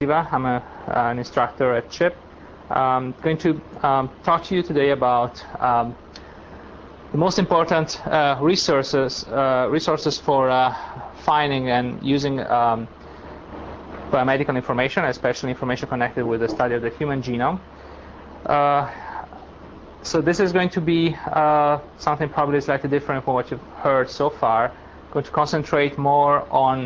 I'm an instructor at CHIP. I'm going to talk to you today about the most important resources for finding and using biomedical information, especially information connected with the study of the human genome. So this is going to be something probably slightly different from what you've heard so far. I'm going to concentrate more on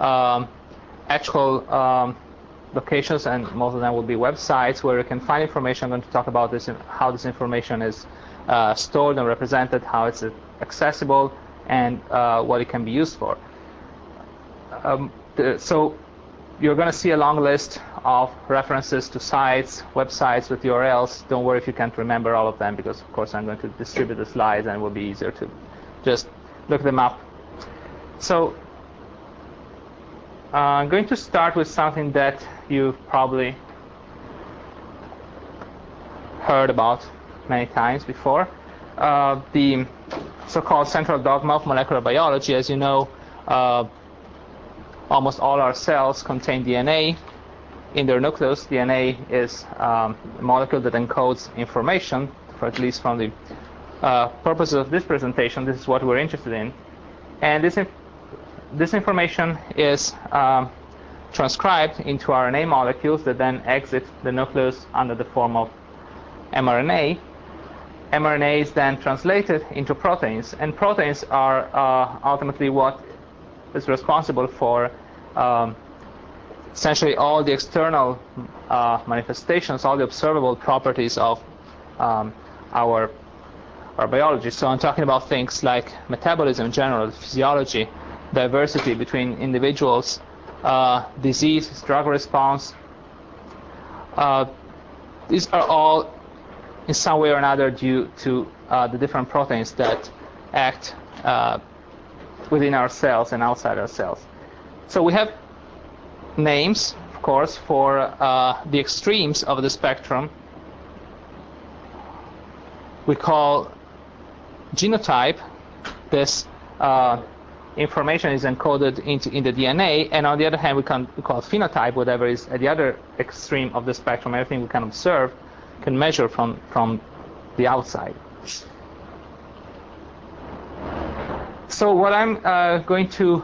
actual locations, and most of them will be websites where you can find information. I'm going to talk about this and how this information is stored and represented, how it's accessible, and what it can be used for. So you're going to see a long list of references to sites, websites with URLs. Don't worry if you can't remember all of them, because of course I'm going to distribute the slides and it will be easier to just look them up. So I'm going to start with something that you've probably heard about many times before, the so-called central dogma of molecular biology. As you know, almost all our cells contain DNA in their nucleus. DNA is a molecule that encodes information, for at least from the purposes of this presentation. This is what we're interested in. And this information is transcribed into RNA molecules that then exit the nucleus under the form of mRNA. mRNA is then translated into proteins, and proteins are ultimately what is responsible for essentially all the external manifestations, all the observable properties of our biology. So I'm talking about things like metabolism in general, physiology, diversity between individuals, disease, drug response. These are all in some way or another due to the different proteins that act within our cells and outside our cells. So we have names, of course, for the extremes of the spectrum. We call genotype this information is encoded in the DNA, and on the other hand we call phenotype whatever is at the other extreme of the spectrum, everything we can observe, can measure from the outside. So what I'm going to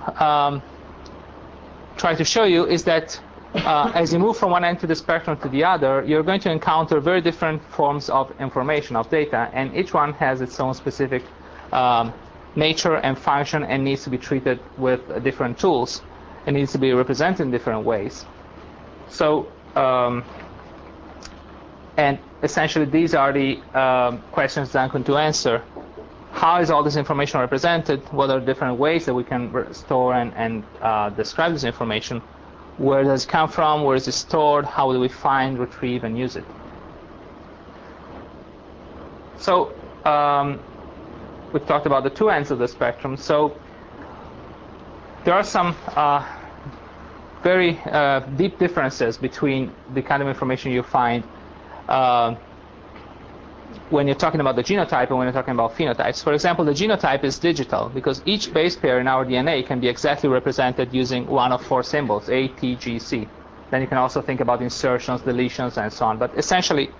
try to show you is that as you move from one end to the spectrum to the other, you're going to encounter very different forms of information, of data, and each one has its own specific nature and function and needs to be treated with different tools. It needs to be represented in different ways. So, and essentially these are the questions that I'm going to answer. How is all this information represented? What are different ways that we can store and describe this information? Where does it come from? Where is it stored? How do we find, retrieve, and use it? So we've talked about the two ends of the spectrum. So there are some very deep differences between the kind of information you find when you're talking about the genotype and when you're talking about phenotypes. For example, the genotype is digital because each base pair in our DNA can be exactly represented using one of four symbols, A, T, G, C. Then you can also think about insertions, deletions, and so on. But essentially,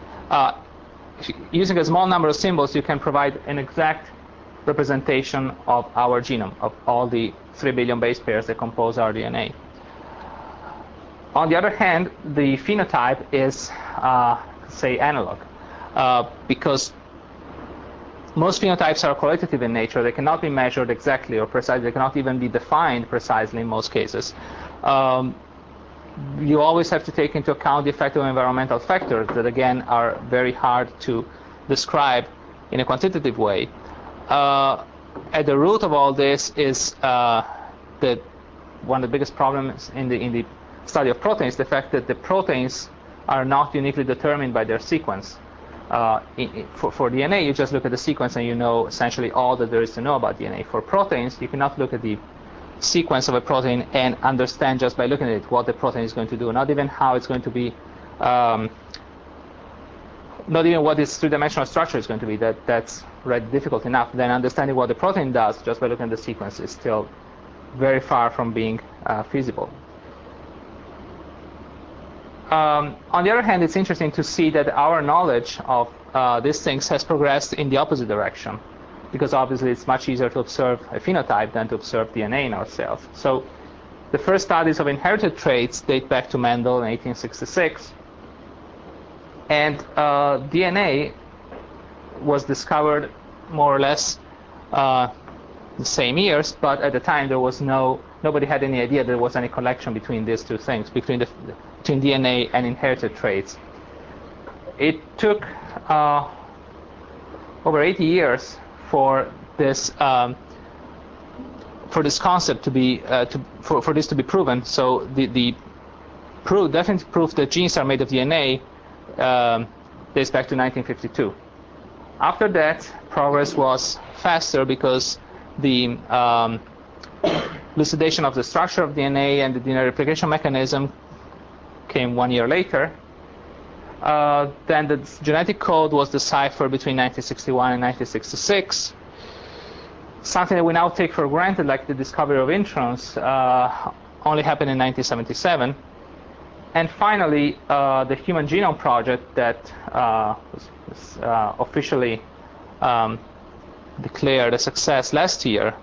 using a small number of symbols, you can provide an exact representation of our genome, of all the 3 billion base pairs that compose our DNA. On the other hand, the phenotype is, say, analog, because most phenotypes are qualitative in nature. They cannot be measured exactly or precisely. They cannot even be defined precisely in most cases. You always have to take into account the effect of environmental factors that, again, are very hard to describe in a quantitative way. At the root of all this is that one of the biggest problems in the study of proteins, the fact that the proteins are not uniquely determined by their sequence. For DNA, you just look at the sequence and you know essentially all that there is to know about DNA. For proteins, you cannot look at the sequence of a protein and understand just by looking at it what the protein is going to do, not even how it's going to be, not even what its three-dimensional structure is going to be. That's right, difficult enough. Then understanding what the protein does just by looking at the sequence is still very far from being feasible. On the other hand, it's interesting to see that our knowledge of these things has progressed in the opposite direction, because obviously it's much easier to observe a phenotype than to observe DNA in our cells. So the first studies of inherited traits date back to Mendel in 1866, and DNA was discovered more or less the same years, but at the time there was nobody had any idea there was any connection between these two things, between DNA and inherited traits. It took over 80 years for this concept to be for this to be proven. So the definite proof that genes are made of DNA dates back to 1952. After that, progress was faster because the elucidation of the structure of DNA and the DNA replication mechanism came 1 year later. Then the genetic code was deciphered between 1961 and 1966. Something that we now take for granted, like the discovery of introns, only happened in 1977. And finally, the Human Genome Project that was officially declared a success last year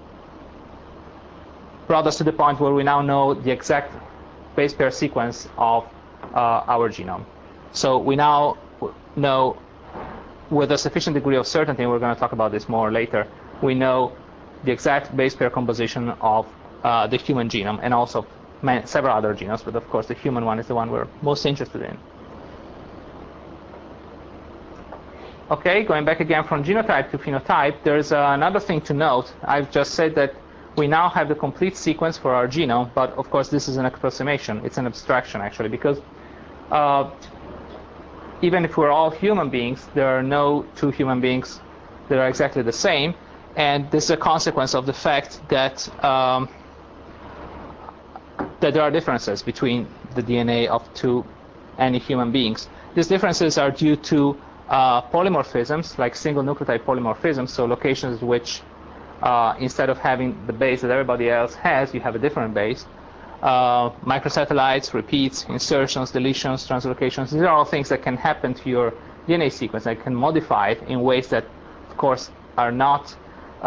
brought us to the point where we now know the exact base pair sequence of our genome. So we now know with a sufficient degree of certainty, and we're going to talk about this more later, we know the exact base pair composition of the human genome and also several other genomes, but of course the human one is the one we're most interested in. Okay, going back again from genotype to phenotype, there's another thing to note. I've just said that we now have the complete sequence for our genome, but of course this is an approximation. It's an abstraction actually, because even if we're all human beings, there are no two human beings that are exactly the same, and this is a consequence of the fact that that there are differences between the DNA of any human beings. These differences are due to polymorphisms, like single nucleotide polymorphisms, so locations which instead of having the base that everybody else has, you have a different base. Microsatellites, repeats, insertions, deletions, translocations, these are all things that can happen to your DNA sequence that can modify it in ways that, of course, are not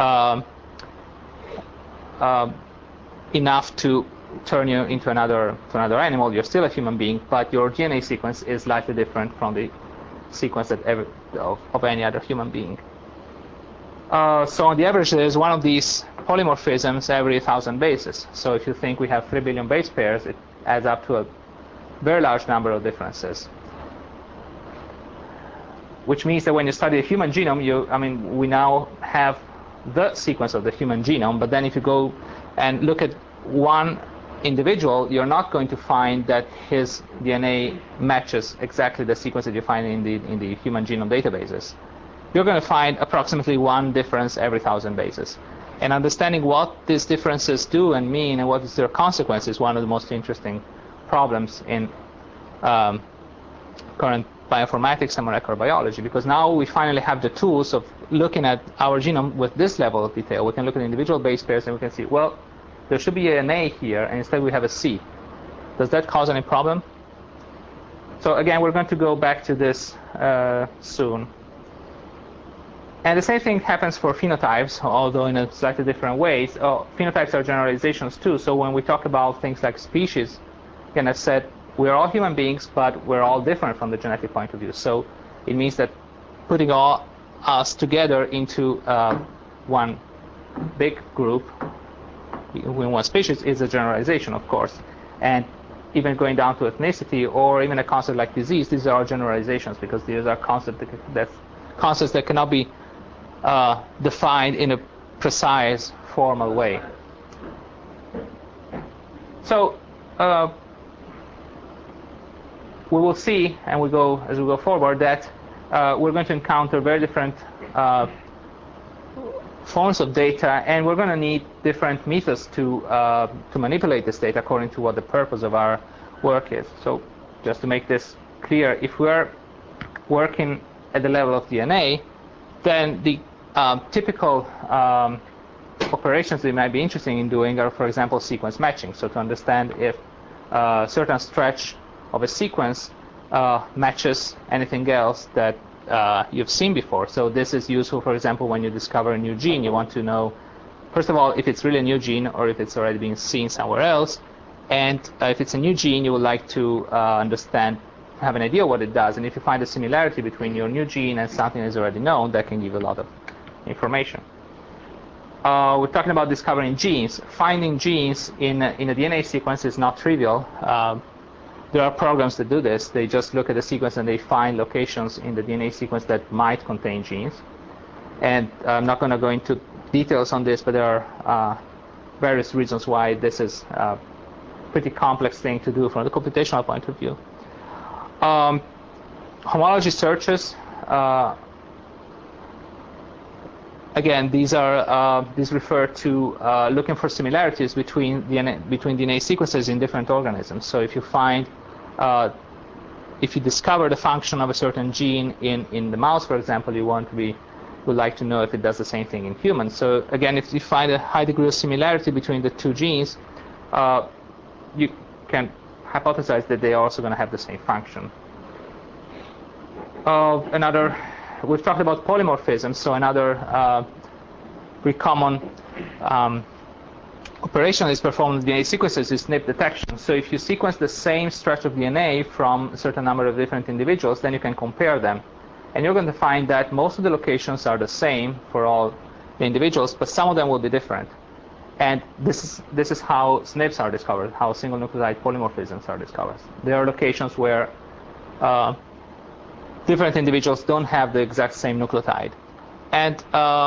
enough to turn you into another animal. You're still a human being, but your DNA sequence is slightly different from the sequence that of any other human being. So on the average, there is one of these polymorphisms every 1,000 bases. So if you think we have 3 billion base pairs, it adds up to a very large number of differences. Which means that when you study the human genome, we now have the sequence of the human genome, but then if you go and look at one individual, you're not going to find that his DNA matches exactly the sequence that you find in the human genome databases. You're going to find approximately one difference every 1,000 bases. And understanding what these differences do and mean and what is their consequence is one of the most interesting problems in current bioinformatics and molecular biology, because now we finally have the tools of looking at our genome with this level of detail. We can look at individual base pairs and we can see, well, there should be an A here, and instead we have a C. Does that cause any problem? So again, we're going to go back to this soon. And the same thing happens for phenotypes, although in a slightly different ways. Phenotypes are generalizations too. So when we talk about things like species, again, I've said we're all human beings, but we're all different from the genetic point of view. So it means that putting all us together into one big group in one species is a generalization, of course. And even going down to ethnicity or even a concept like disease, these are generalizations because these are concepts that cannot be defined in a precise, formal way. So we will see, and as we go forward, that we're going to encounter very different forms of data, and we're going to need different methods to manipulate this data according to what the purpose of our work is. So just to make this clear, if we're working at the level of DNA, then the typical operations we might be interested in doing are, for example, sequence matching. So to understand if a certain stretch of a sequence matches anything else that you've seen before. So this is useful, for example, when you discover a new gene. You want to know, first of all, if it's really a new gene or if it's already been seen somewhere else. And if it's a new gene, you would like to have an idea what it does. And if you find a similarity between your new gene and something that is already known, that can give you a lot of information. We're talking about discovering genes. Finding genes in a DNA sequence is not trivial. There are programs that do this. They just look at the sequence and they find locations in the DNA sequence that might contain genes. And I'm not going to go into details on this, but there are various reasons why this is a pretty complex thing to do from the computational point of view. Homology searches. Again, these refer to looking for similarities between DNA sequences in different organisms. So if you discover the function of a certain gene in the mouse, for example, you would like to know if it does the same thing in humans. So again, if you find a high degree of similarity between the two genes, you can hypothesize that they are also going to have the same function. We've talked about polymorphism, so another very common operation is performed in DNA sequences is SNP detection. So if you sequence the same stretch of DNA from a certain number of different individuals, then you can compare them. And you're going to find that most of the locations are the same for all the individuals, but some of them will be different. And this is how SNPs are discovered, how single nucleotide polymorphisms are discovered. There are locations where different individuals don't have the exact same nucleotide. And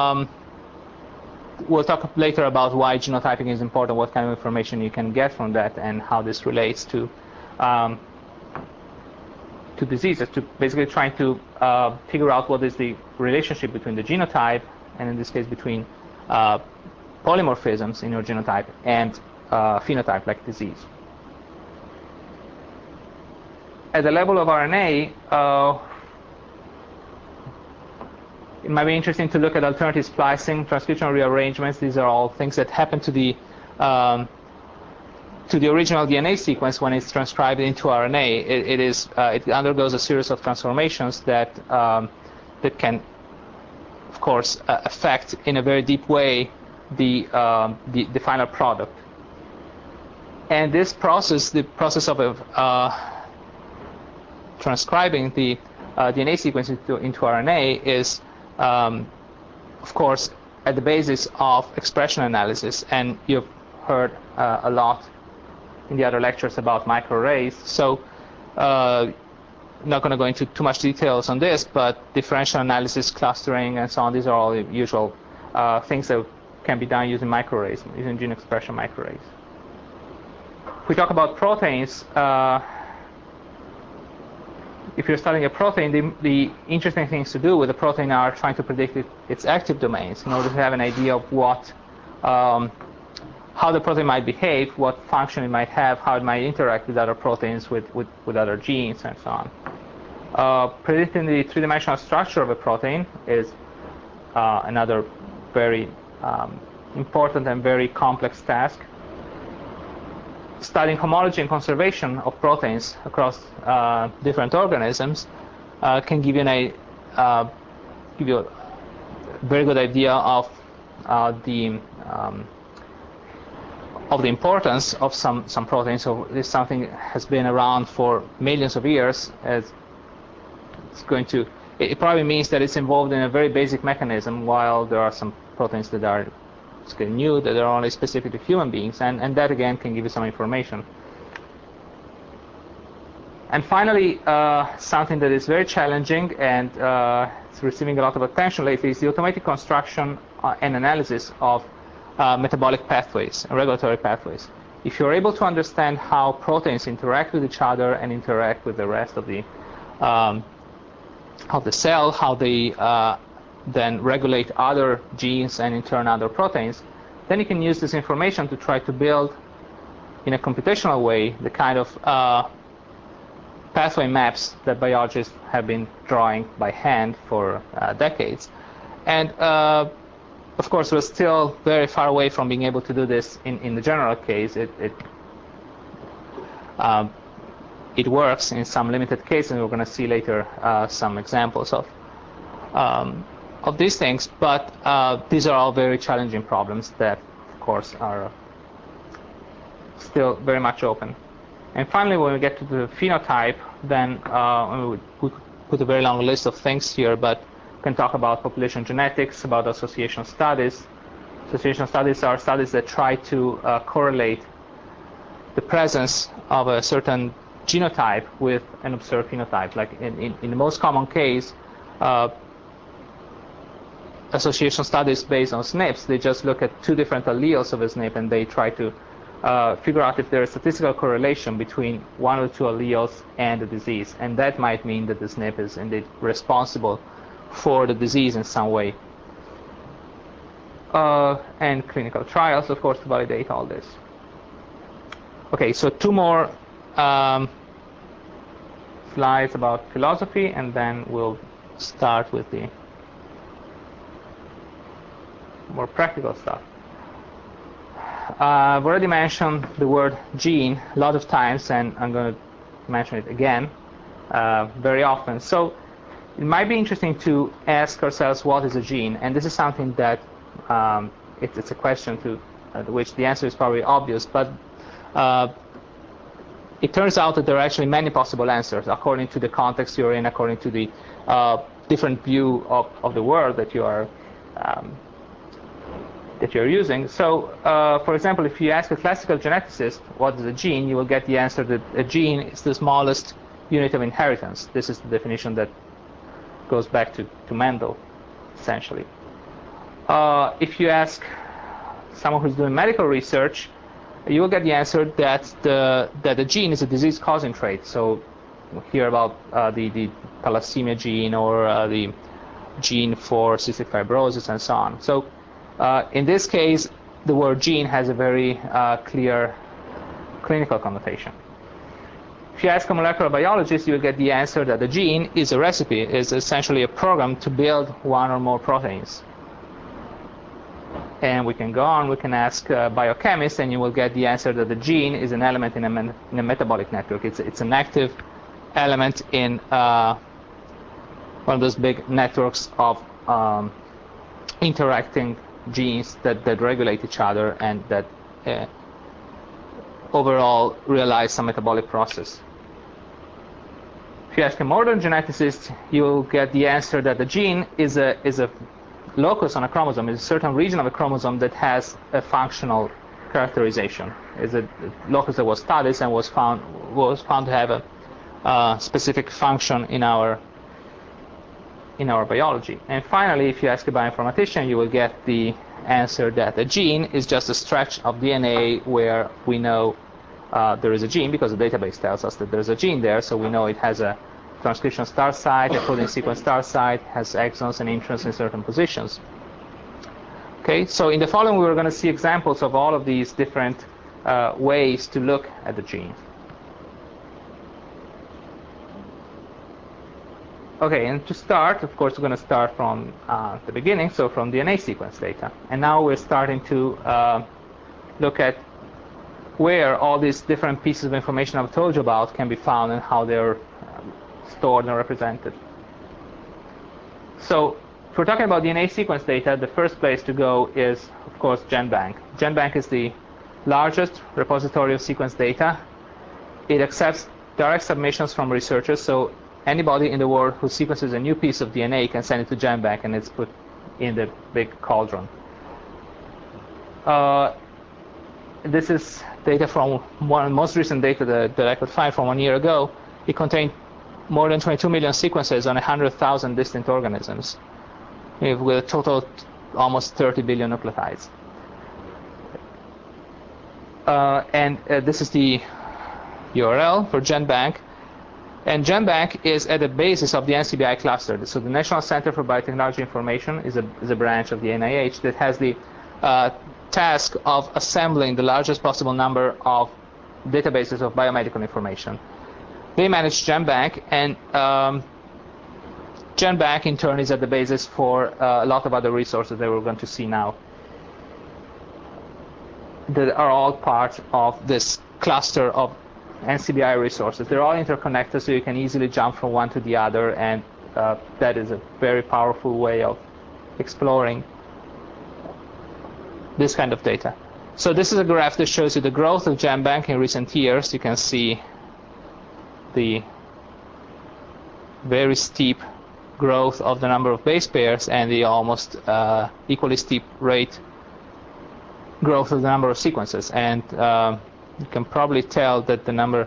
we'll talk later about why genotyping is important, what kind of information you can get from that, and how this relates to diseases, to basically trying to figure out what is the relationship between the genotype, and in this case between polymorphisms in your genotype and phenotype like disease. At the level of RNA, it might be interesting to look at alternative splicing, transcriptional rearrangements. These are all things that happen to the original DNA sequence when it's transcribed into RNA. It undergoes a series of transformations that can, of course, affect in a very deep way the final product. And this process, the process of transcribing the DNA sequence into RNA, is of course at the basis of expression analysis. And you've heard a lot in the other lectures about microarrays. So I'm not going to go into too much details on this, but differential analysis, clustering, and so on, these are all the usual things that can be done using microarrays, using gene expression microarrays. If we talk about proteins, if you're studying a protein, the interesting things to do with a protein are trying to predict its active domains in order to have an idea of how the protein might behave, what function it might have, how it might interact with other proteins, with other genes, and so on. Predicting the three-dimensional structure of a protein is another very important and very complex task. Studying homology and conservation of proteins across different organisms can give you a very good idea of the importance of some proteins. So this is something that has been around for millions of years. It probably means that it's involved in a very basic mechanism, while there are some proteins that are new, that are only specific to human beings, and that again can give you some information. And finally, something that is very challenging and it's receiving a lot of attention lately is the automatic construction and analysis of metabolic pathways and regulatory pathways. If you're able to understand how proteins interact with each other and interact with the rest of the cell, how they then regulate other genes and in turn other proteins, then you can use this information to try to build, in a computational way, the kind of pathway maps that biologists have been drawing by hand for decades. And of course, we're still very far away from being able to do this in the general case. It it works in some limited cases, and we're going to see later some examples of these things. But these are all very challenging problems that, of course, are still very much open. And finally, when we get to the phenotype, then we put a very long list of things here, but we can talk about population genetics, about association studies. Association studies are studies that try to correlate the presence of a certain genotype with an observed phenotype. Like in the most common case, association studies based on SNPs, they just look at two different alleles of a SNP and they try to figure out if there is statistical correlation between one or two alleles and the disease. And that might mean that the SNP is indeed responsible for the disease in some way. And clinical trials, of course, to validate all this. Okay, so two more slides about philosophy, and then we'll start with the more practical stuff. I've already mentioned the word gene a lot of times, and I'm going to mention it again very often. So it might be interesting to ask ourselves, what is a gene? And this is something that it's a question to which the answer is probably obvious, but it turns out that there are actually many possible answers according to the context you're in, according to the different view of the world that you're using. So, for example, if you ask a classical geneticist what is a gene, you will get the answer that a gene is the smallest unit of inheritance. This is the definition that goes back to Mendel, essentially. If you ask someone who's doing medical research, you will get the answer that the gene is a disease-causing trait. So we'll hear about the thalassemia gene or the gene for cystic fibrosis and so on. So in this case, the word gene has a very clear clinical connotation. If you ask a molecular biologist, you will get the answer that the gene is a recipe, is essentially a program to build one or more proteins. And we can go on, we can ask biochemists, and you will get the answer that the gene is an element in a metabolic network. It's an active element in one of those big networks of interacting genes that regulate each other and that overall realize some metabolic process. If you ask a modern geneticist, you'll get the answer that the gene is a locus on a chromosome, is a certain region of a chromosome that has a functional characterization. Is a locus that was studied and was found to have a specific function in our biology. And finally, if you ask a bioinformatician, you will get the answer that a gene is just a stretch of DNA where we know there is a gene because the database tells us that there's a gene there, so we know it has a transcription start site, a protein sequence start site, has exons and introns in certain positions. Okay, so in the following we're going to see examples of all of these different ways to look at the gene. Okay, and to start, of course, we're going to start from the beginning, so from DNA sequence data. And now we're starting to look at where all these different pieces of information I've told you about can be found and how they're stored and represented. So if we're talking about DNA sequence data, the first place to go is, of course, GenBank. GenBank is the largest repository of sequence data. It accepts direct submissions from researchers, so anybody in the world who sequences a new piece of DNA can send it to GenBank and it's put in the big cauldron. This is data from most recent data that I could find from 1 year ago. It contained more than 22 million sequences on 100,000 distinct organisms with a total almost 30 billion nucleotides. This is the URL for GenBank. And GenBank is at the basis of the NCBI cluster. So the National Center for Biotechnology Information is a branch of the NIH that has the task of assembling the largest possible number of databases of biomedical information. They manage GenBank, and GenBank in turn is at the basis for a lot of other resources that we're going to see now that are all part of this cluster of NCBI resources. They're all interconnected, so you can easily jump from one to the other, and that is a very powerful way of exploring this kind of data. So this is a graph that shows you the growth of GenBank in recent years. You can see the very steep growth of the number of base pairs and the almost equally steep rate growth of the number of sequences. And you can probably tell that the number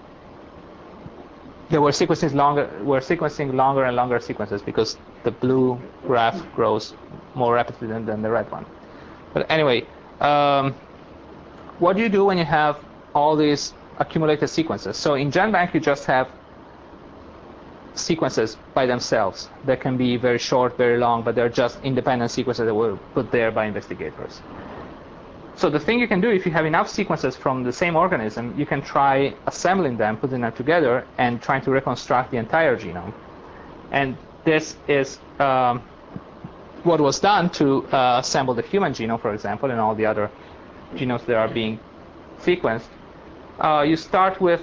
that we're sequencing longer and longer sequences, because the blue graph grows more rapidly than the red one. But anyway, what do you do when you have all these accumulated sequences? So in GenBank, you just have sequences by themselves that can be very short, very long, but they're just independent sequences that were put there by investigators. So the thing you can do, if you have enough sequences from the same organism, you can try assembling them, putting them together, and trying to reconstruct the entire genome. And this is what was done to assemble the human genome, for example, and all the other genomes that are being sequenced. You start with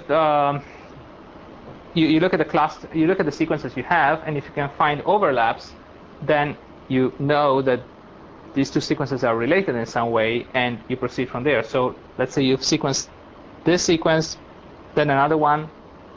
you look at the cluster, you look at the sequences you have, and if you can find overlaps, then you know that these two sequences are related in some way, and you proceed from there. So let's say you've sequenced this sequence, then another one.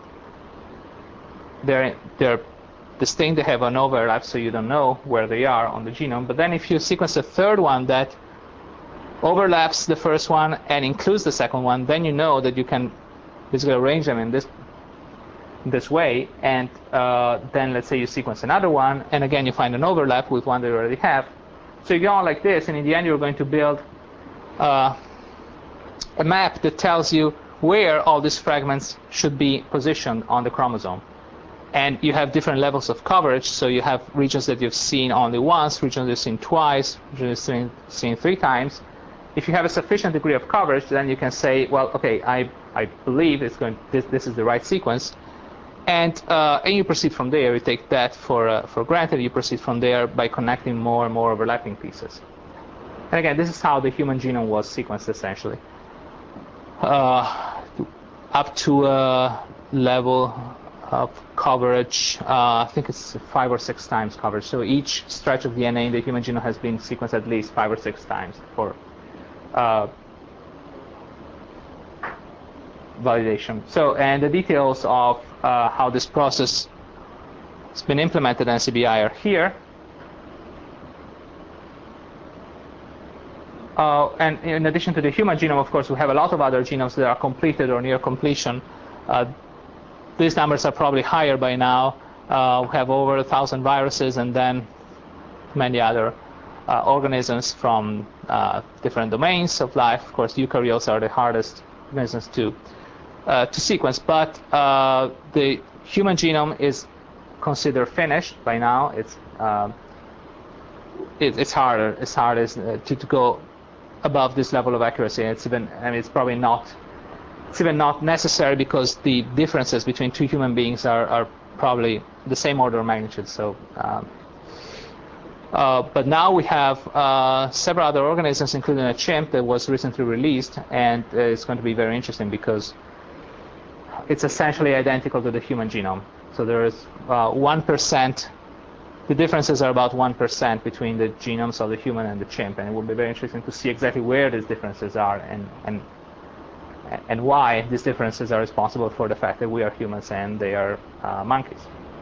They're distinct, they have an overlap, so you don't know where they are on the genome. But then if you sequence a third one that overlaps the first one and includes the second one, then you know that you can basically arrange them in this way. And then let's say you sequence another one, and again you find an overlap with one that you already have. So you go on like this, and in the end you're going to build a map that tells you where all these fragments should be positioned on the chromosome. And you have different levels of coverage, so you have regions that you've seen only once, regions you've seen twice, regions you've seen 3 times. If you have a sufficient degree of coverage, then you can say, well, okay, I believe this is the right sequence. And you proceed from there. You take that for granted. You proceed from there by connecting more and more overlapping pieces. And again, this is how the human genome was sequenced, essentially, up to a level of coverage. I think it's 5 or 6 times coverage. So each stretch of DNA in the human genome has been sequenced at least 5 or 6 times for validation. So, and the details of how this process has been implemented in NCBI are here. And in addition to the human genome, of course, we have a lot of other genomes that are completed or near completion. These numbers are probably higher by now. We have over 1,000 viruses, and then many other organisms from different domains of life. Of course, eukaryotes are the hardest organisms to sequence, but the human genome is considered finished by now. It's harder. It's harder to go above this level of accuracy. It's even, I mean, it's probably not. It's even not necessary, because the differences between 2 human beings are probably the same order of magnitude. So, but now we have several other organisms, including a chimp that was recently released, and it's going to be very interesting because it's essentially identical to the human genome. So there is 1%. The differences are about 1% between the genomes of the human and the chimp, and it will be very interesting to see exactly where these differences are and why these differences are responsible for the fact that we are humans and they are monkeys.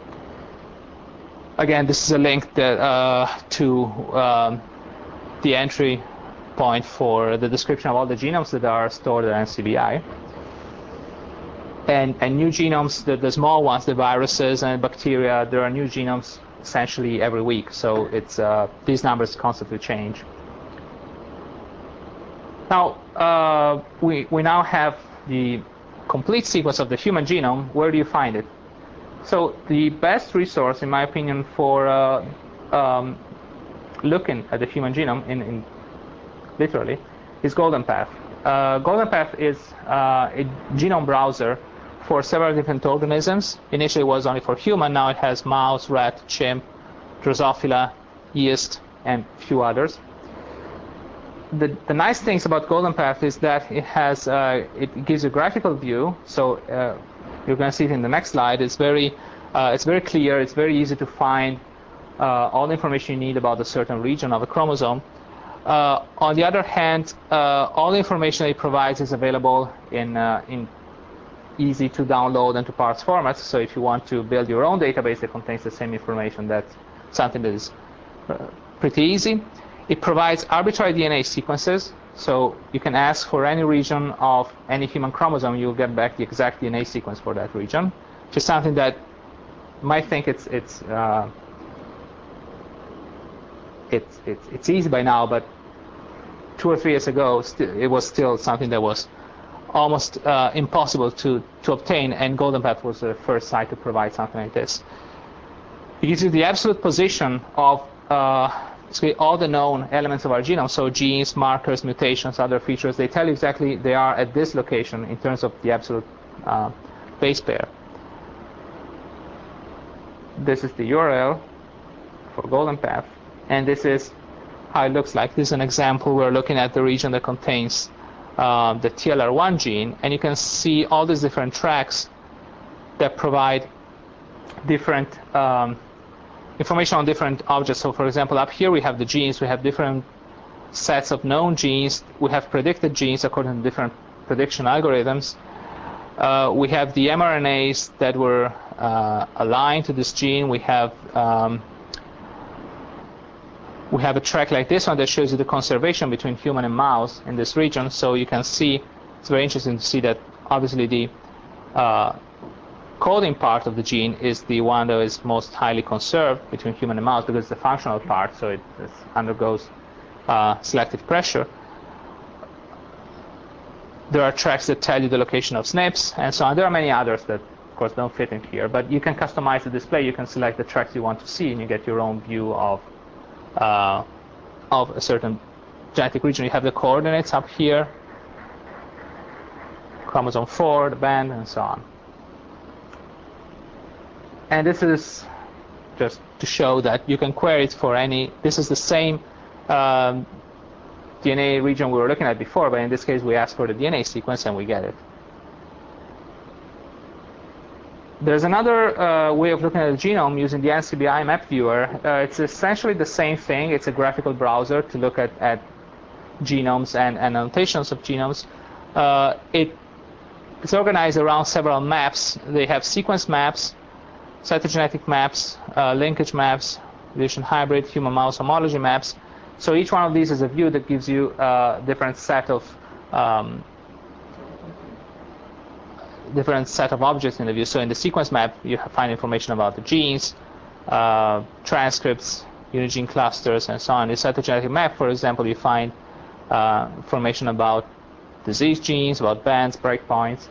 Again, this is a link that, to the entry point for the description of all the genomes that are stored at NCBI. And new genomes, the small ones, the viruses and bacteria, there are new genomes essentially every week. So it's these numbers constantly change. Now, we now have the complete sequence of the human genome. Where do you find it? So the best resource, in my opinion, for looking at the human genome, literally, is GoldenPath. GoldenPath is a genome browser for several different organisms. Initially, it was only for human. Now it has mouse, rat, chimp, Drosophila, yeast, and a few others. the nice things about Golden Path is that it gives a graphical view. So you're going to see it in the next slide. It's very clear. It's very easy to find all the information you need about a certain region of a chromosome. On the other hand, all the information it provides is available in easy to download and to parse formats. So if you want to build your own database that contains the same information, that's something that is pretty easy. It provides arbitrary DNA sequences, so you can ask for any region of any human chromosome, you'll get back the exact DNA sequence for that region, which is something that you might think it's easy by now, but 2 or 3 years ago, it was still something that was almost impossible to obtain, and Golden Path was the first site to provide something like this. It gives you the absolute position of basically all the known elements of our genome, so genes, markers, mutations, other features. They tell you exactly they are at this location in terms of the absolute base pair. This is the URL for Golden Path, and this is how it looks like. This is an example. We're looking at the region that contains the TLR1 gene, and you can see all these different tracks that provide different information on different objects. So for example, up here we have the genes. We have different sets of known genes. We have predicted genes according to different prediction algorithms. We have the mRNAs that were aligned to this gene. We have a track like this one that shows you the conservation between human and mouse in this region. So you can see, it's very interesting to see that obviously the coding part of the gene is the one that is most highly conserved between human and mouse, because it's the functional part, so it undergoes selective pressure. There are tracks that tell you the location of SNPs, and so on. There are many others that, of course, don't fit in here, but you can customize the display. You can select the tracks you want to see, and you get your own view of a certain genetic region. You have the coordinates up here, chromosome 4, the band, and so on. And this is just to show that you can query it for any. This is the same DNA region we were looking at before, but in this case we ask for the DNA sequence and we get it. There's another way of looking at the genome using the NCBI map viewer. It's essentially the same thing. It's a graphical browser to look at genomes and annotations of genomes. It's organized around several maps. They have sequence maps, cytogenetic maps, linkage maps, mutation hybrid, human-mouse homology maps. So each one of these is a view that gives you a different set of objects in the view. So in the sequence map, you find information about the genes, transcripts, unigene clusters, and so on. In the cytogenetic map, for example, you find information about disease genes, about bands, breakpoints.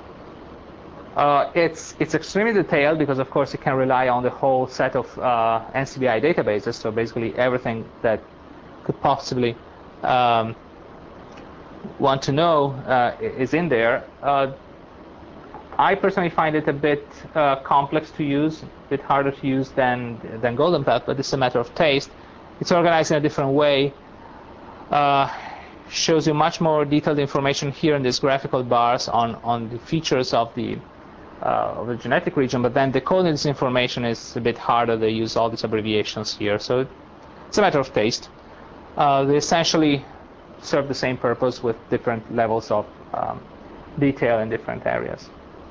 It's extremely detailed because, of course, it can rely on the whole set of NCBI databases. So basically, everything that could possibly want to know is in there. I personally find it a bit complex to use, a bit harder to use than Golden Path, but it's a matter of taste. It's organized in a different way. Shows you much more detailed information here in these graphical bars on the features of the genetic region, but then decoding this information is a bit harder. They use all these abbreviations here, so it's a matter of taste. They essentially serve the same purpose with different levels of detail in different areas.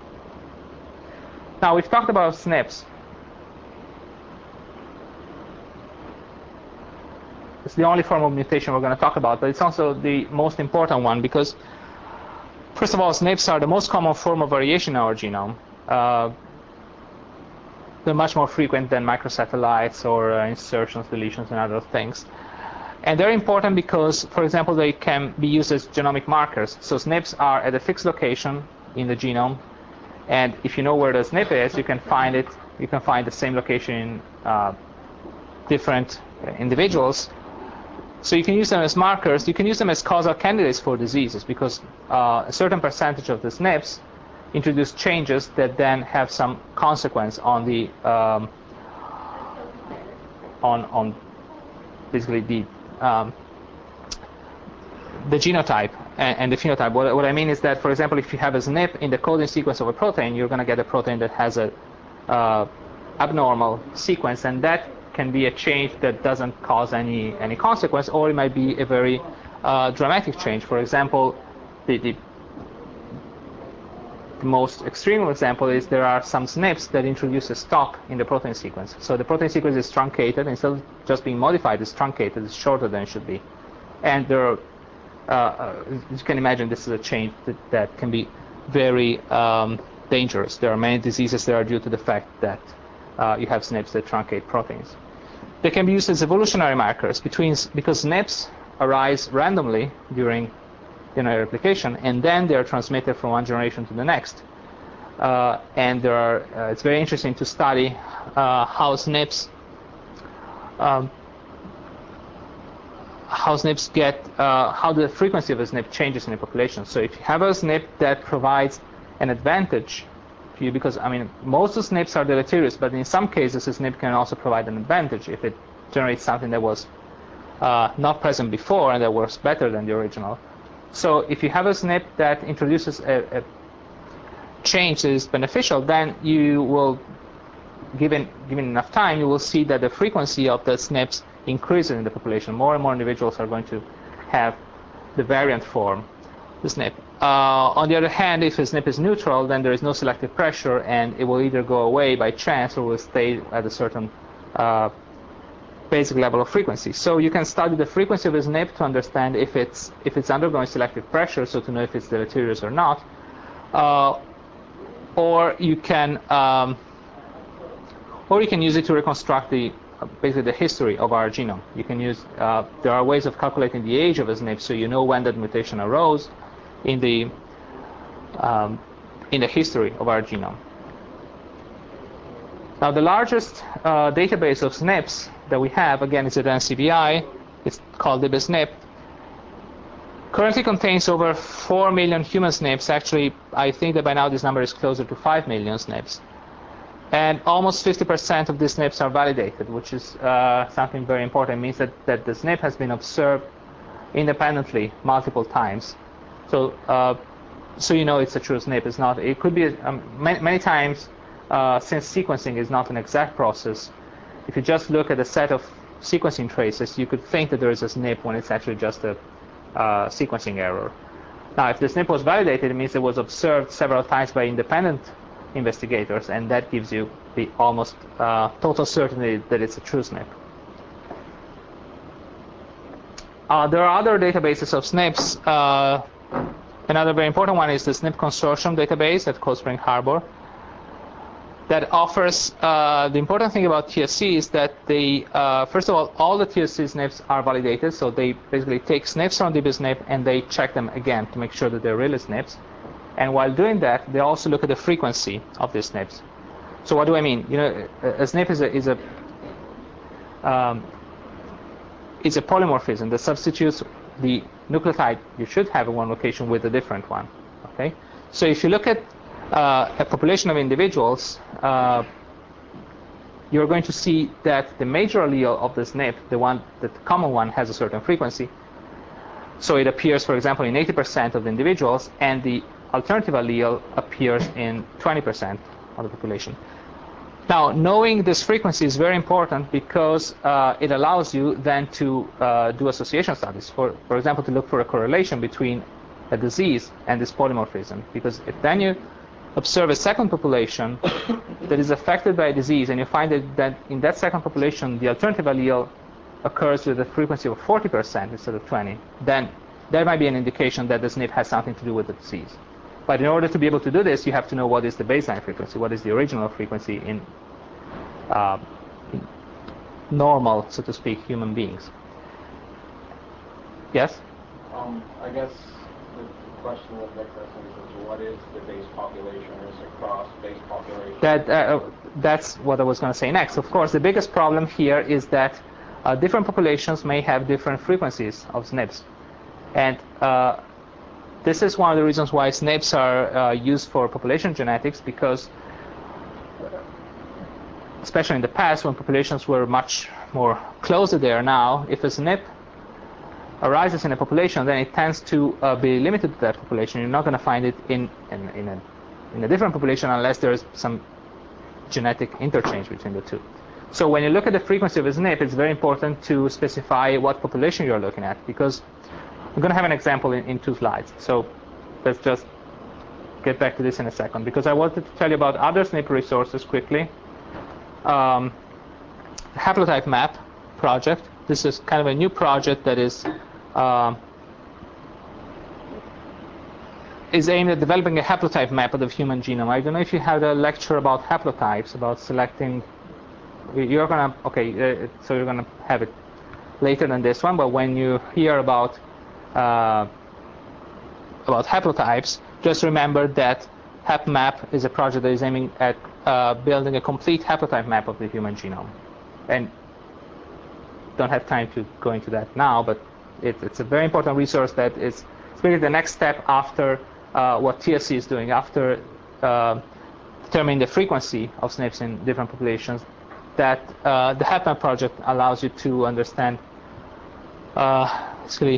Now, we've talked about SNPs. It's the only form of mutation we're going to talk about, but it's also the most important one because, first of all, SNPs are the most common form of variation in our genome. They're much more frequent than microsatellites or insertions, deletions, and other things. And they're important because, for example, they can be used as genomic markers. So SNPs are at a fixed location in the genome, and if you know where the SNP is, you can find it. You can find the same location in different individuals. So you can use them as markers. You can use them as causal candidates for diseases because a certain percentage of the SNPs introduce changes that then have some consequence on the on basically the the genotype and the phenotype. What I mean is that, for example, if you have a SNP in the coding sequence of a protein, you're going to get a protein that has a abnormal sequence, and that can be a change that doesn't cause any consequence, or it might be a very dramatic change. For example, the most extreme example is there are some SNPs that introduce a stop in the protein sequence. So the protein sequence is truncated, instead of just being modified, it's truncated, it's shorter than it should be. And there are, you can imagine this is a change that can be very dangerous. There are many diseases that are due to the fact that you have SNPs that truncate proteins. They can be used as evolutionary markers because SNPs arise randomly during DNA replication, and then they are transmitted from one generation to the next. And there are, it's very interesting to study how SNPs get, how the frequency of a SNP changes in a population. So if you have a SNP that provides an advantage to you, because I mean most of SNPs are deleterious, but in some cases a SNP can also provide an advantage if it generates something that was not present before and that works better than the original. So if you have a SNP that introduces a change that is beneficial, then you will, given enough time, you will see that the frequency of the SNPs increases in the population. More and more individuals are going to have the variant form, the SNP. On the other hand, if a SNP is neutral, then there is no selective pressure, and it will either go away by chance or will stay at a certain basic level of frequency. So you can study the frequency of a SNP to understand if it's undergoing selective pressure, so to know if it's deleterious or not. Or you can use it to reconstruct basically the history of our genome. You can use there are ways of calculating the age of a SNP, so you know when that mutation arose in the history of our genome. Now, the largest database of SNPs that we have, again, is at NCBI. It's called DibSNP. Currently contains over 4 million human SNPs. Actually, I think that by now this number is closer to 5 million SNPs. And almost 50% of these SNPs are validated, which is something very important. It means that the SNP has been observed independently multiple times. So you know it's a true SNP. It's not. It could be many times. Since sequencing is not an exact process, if you just look at a set of sequencing traces, you could think that there is a SNP when it's actually just a sequencing error. Now, if the SNP was validated, it means it was observed several times by independent investigators, and that gives you the almost total certainty that it's a true SNP. There are other databases of SNPs. Another very important one is the SNP Consortium database at Cold Spring Harbor. That offers, the important thing about TSC is that they, first of all the TSC SNPs are validated, so they basically take SNPs from DibSNP and they check them again to make sure that they're really SNPs. And while doing that, they also look at the frequency of these SNPs. So what do I mean? You know, a SNP is a polymorphism that substitutes the nucleotide you should have in one location with a different one. Okay, so if you look at a population of individuals, you're going to see that the major allele of the SNP, the common one, has a certain frequency. So it appears, for example, in 80% of the individuals, and the alternative allele appears in 20% of the population. Now, knowing this frequency is very important because it allows you then to do association studies. For example, to look for a correlation between a disease and this polymorphism. Because if then you observe a second population that is affected by a disease, and you find that in that second population the alternative allele occurs with a frequency of 40% instead of 20, then that might be an indication that the SNP has something to do with the disease. But in order to be able to do this, you have to know what is the baseline frequency, what is the original frequency in normal, so to speak, human beings. Yes? I guess the question that makes sense is what is the base population? Is it cross base population? That's what I was going to say next. Of course, the biggest problem here is that different populations may have different frequencies of SNPs. And this is one of the reasons why SNPs are used for population genetics, because especially in the past when populations were much more close than they are now, if a SNP arises in a population, then it tends to be limited to that population. You're not going to find it in a different population unless there's some genetic interchange between the two. So when you look at the frequency of a SNP, it's very important to specify what population you're looking at, because I'm going to have an example in 2 slides. So let's just get back to this in a second, because I wanted to tell you about other SNP resources quickly. Haplotype map project. This is kind of a new project that is aimed at developing a haplotype map of the human genome. I don't know if you had a lecture about haplotypes, about selecting. You're gonna so you're gonna have it later than this one. But when you hear about haplotypes, just remember that HapMap is a project that is aiming at building a complete haplotype map of the human genome. And don't have time to go into that now, but it's a very important resource that is really the next step after what TSC is doing, after determining the frequency of SNPs in different populations. That the HapMap project allows you to understand basically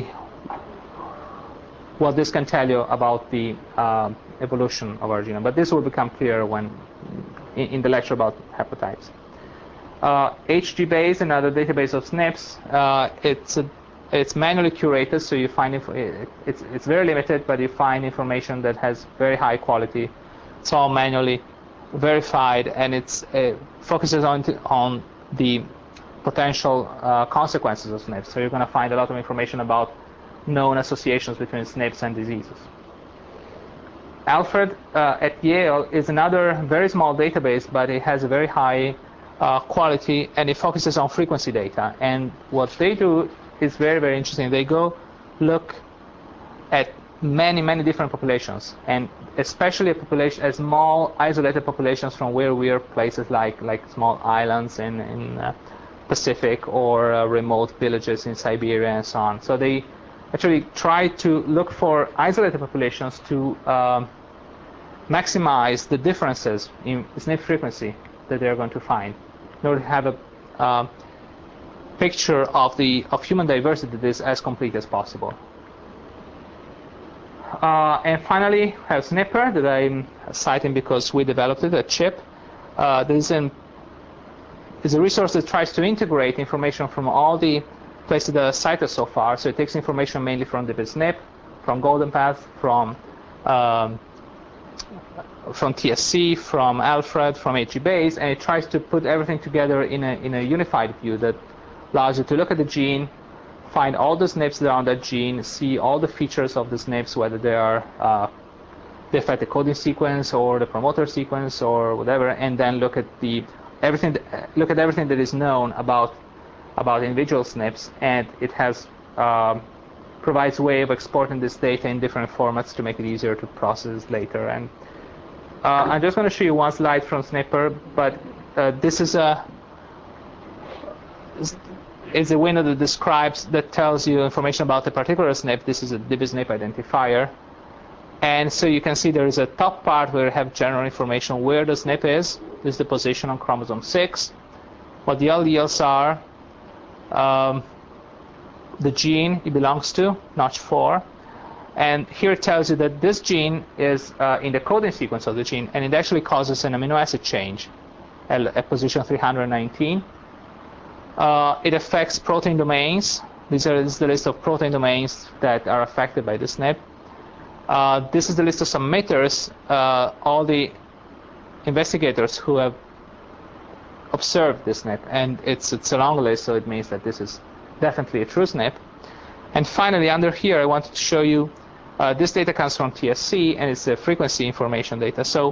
what this can tell you about the evolution of our genome. But this will become clearer when in the lecture about haplotypes. HGBase, another database of SNPs. It's manually curated, so you find it's very limited, but you find information that has very high quality. It's all manually verified, and it focuses on the potential consequences of SNPs. So you're going to find a lot of information about known associations between SNPs and diseases. Alfred at Yale is another very small database, but it has a very high quality, and it focuses on frequency data. And what they do is very, very interesting. They go look at many different populations, and especially small isolated populations from where we are, places like small islands in Pacific, or remote villages in Siberia and so on. So they actually try to look for isolated populations to maximize the differences in SNP frequency that they're going to find, in order to have a picture of human diversity that is as complete as possible. And finally, I have SNPper that I'm citing because we developed it at CHIP. This is a resource that tries to integrate information from all the places that are cited so far. So it takes information mainly from the BizSNP, from Golden Path, from TSC, from Alfred, from HGBase, and it tries to put everything together in a unified view that allows you to look at the gene, find all the SNPs that are on that gene, see all the features of the SNPs, whether they are they affect the coding sequence or the promoter sequence or whatever, and then look at everything that is known about individual SNPs, and it has provides a way of exporting this data in different formats to make it easier to process later. And I'm just going to show you one slide from SNPper, but this is a window that tells you information about a particular SNP. This is a DBSNP identifier. And so you can see there is a top part where you have general information where the SNP is. This is the position on chromosome 6, what the alleles are, the gene it belongs to, notch 4. And here it tells you that this gene is in the coding sequence of the gene, and it actually causes an amino acid change at position 319. It affects protein domains. This is the list of protein domains that are affected by the SNP. This is the list of submitters, all the investigators who have observed this SNP, and it's a long list, so it means that this is definitely a true SNP. And finally, under here, I wanted to show you this data comes from TSC, and it's the frequency information data. So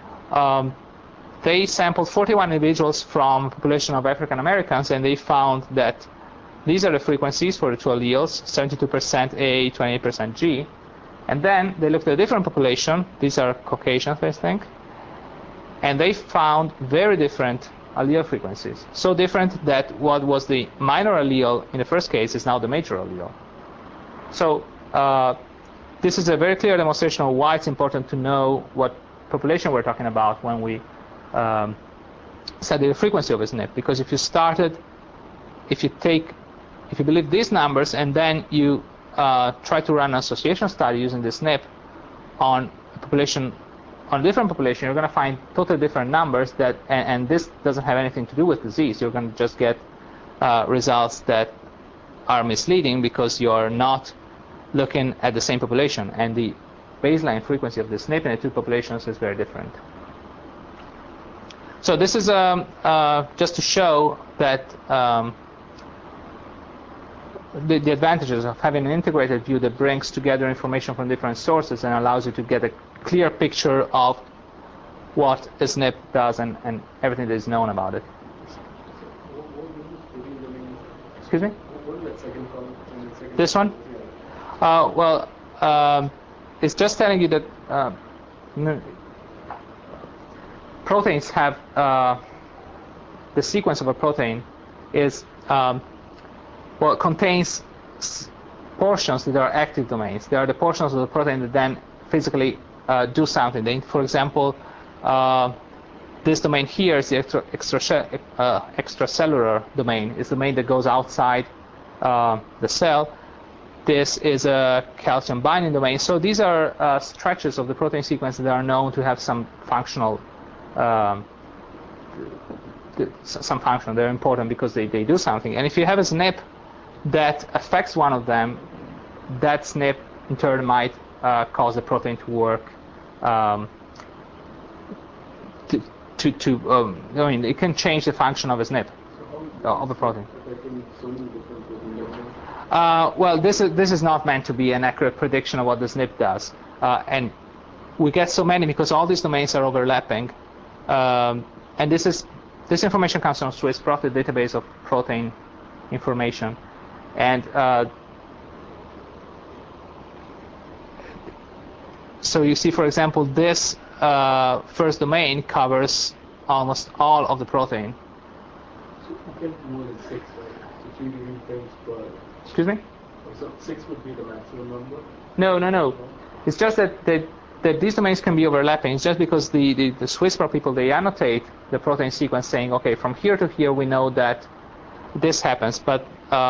they sampled 41 individuals from a population of African Americans, and they found that these are the frequencies for the two alleles, 72% A, 28% G. And then they looked at a different population. These are Caucasians, I think. And they found very different allele frequencies. So different that what was the minor allele in the first case is now the major allele. So this is a very clear demonstration of why it's important to know what population we're talking about when we study the frequency of a SNP. Because if you take if you believe these numbers, and then you try to run an association study using the SNP on a population, on a different population, you're going to find totally different numbers that, and this doesn't have anything to do with disease. You're going to just get results that are misleading because you're not looking at the same population, and the baseline frequency of the SNP in the two populations is very different. So this is just to show that the advantages of having an integrated view that brings together information from different sources and allows you to get a clear picture of what a SNP does and everything that is known about it. Excuse me? What is that second column? This one? Well, it's just telling you that proteins have the sequence of a protein is contains portions that are active domains. They are the portions of the protein that then physically do something. For example, this domain here is the extracellular domain. It's the domain that goes outside the cell. This is a calcium binding domain. So these are stretches of the protein sequence that are known to have some functional function. They're important because they do something. And if you have a SNP that affects one of them, that SNP in turn might cause the protein to work. I mean, it can change the function of a SNP of a protein. Well, this is not meant to be an accurate prediction of what the SNP does, and we get so many because all these domains are overlapping, and this information comes from SwissProt, the database of protein information, and so you see, for example, this first domain covers almost all of the protein. So you can do more than 6, right? So 3 different things per. Excuse me? So 6 would be the maximum number? No. It's just that these domains can be overlapping. It's just because the SwissProt people, they annotate the protein sequence saying, okay, from here to here we know that this happens. But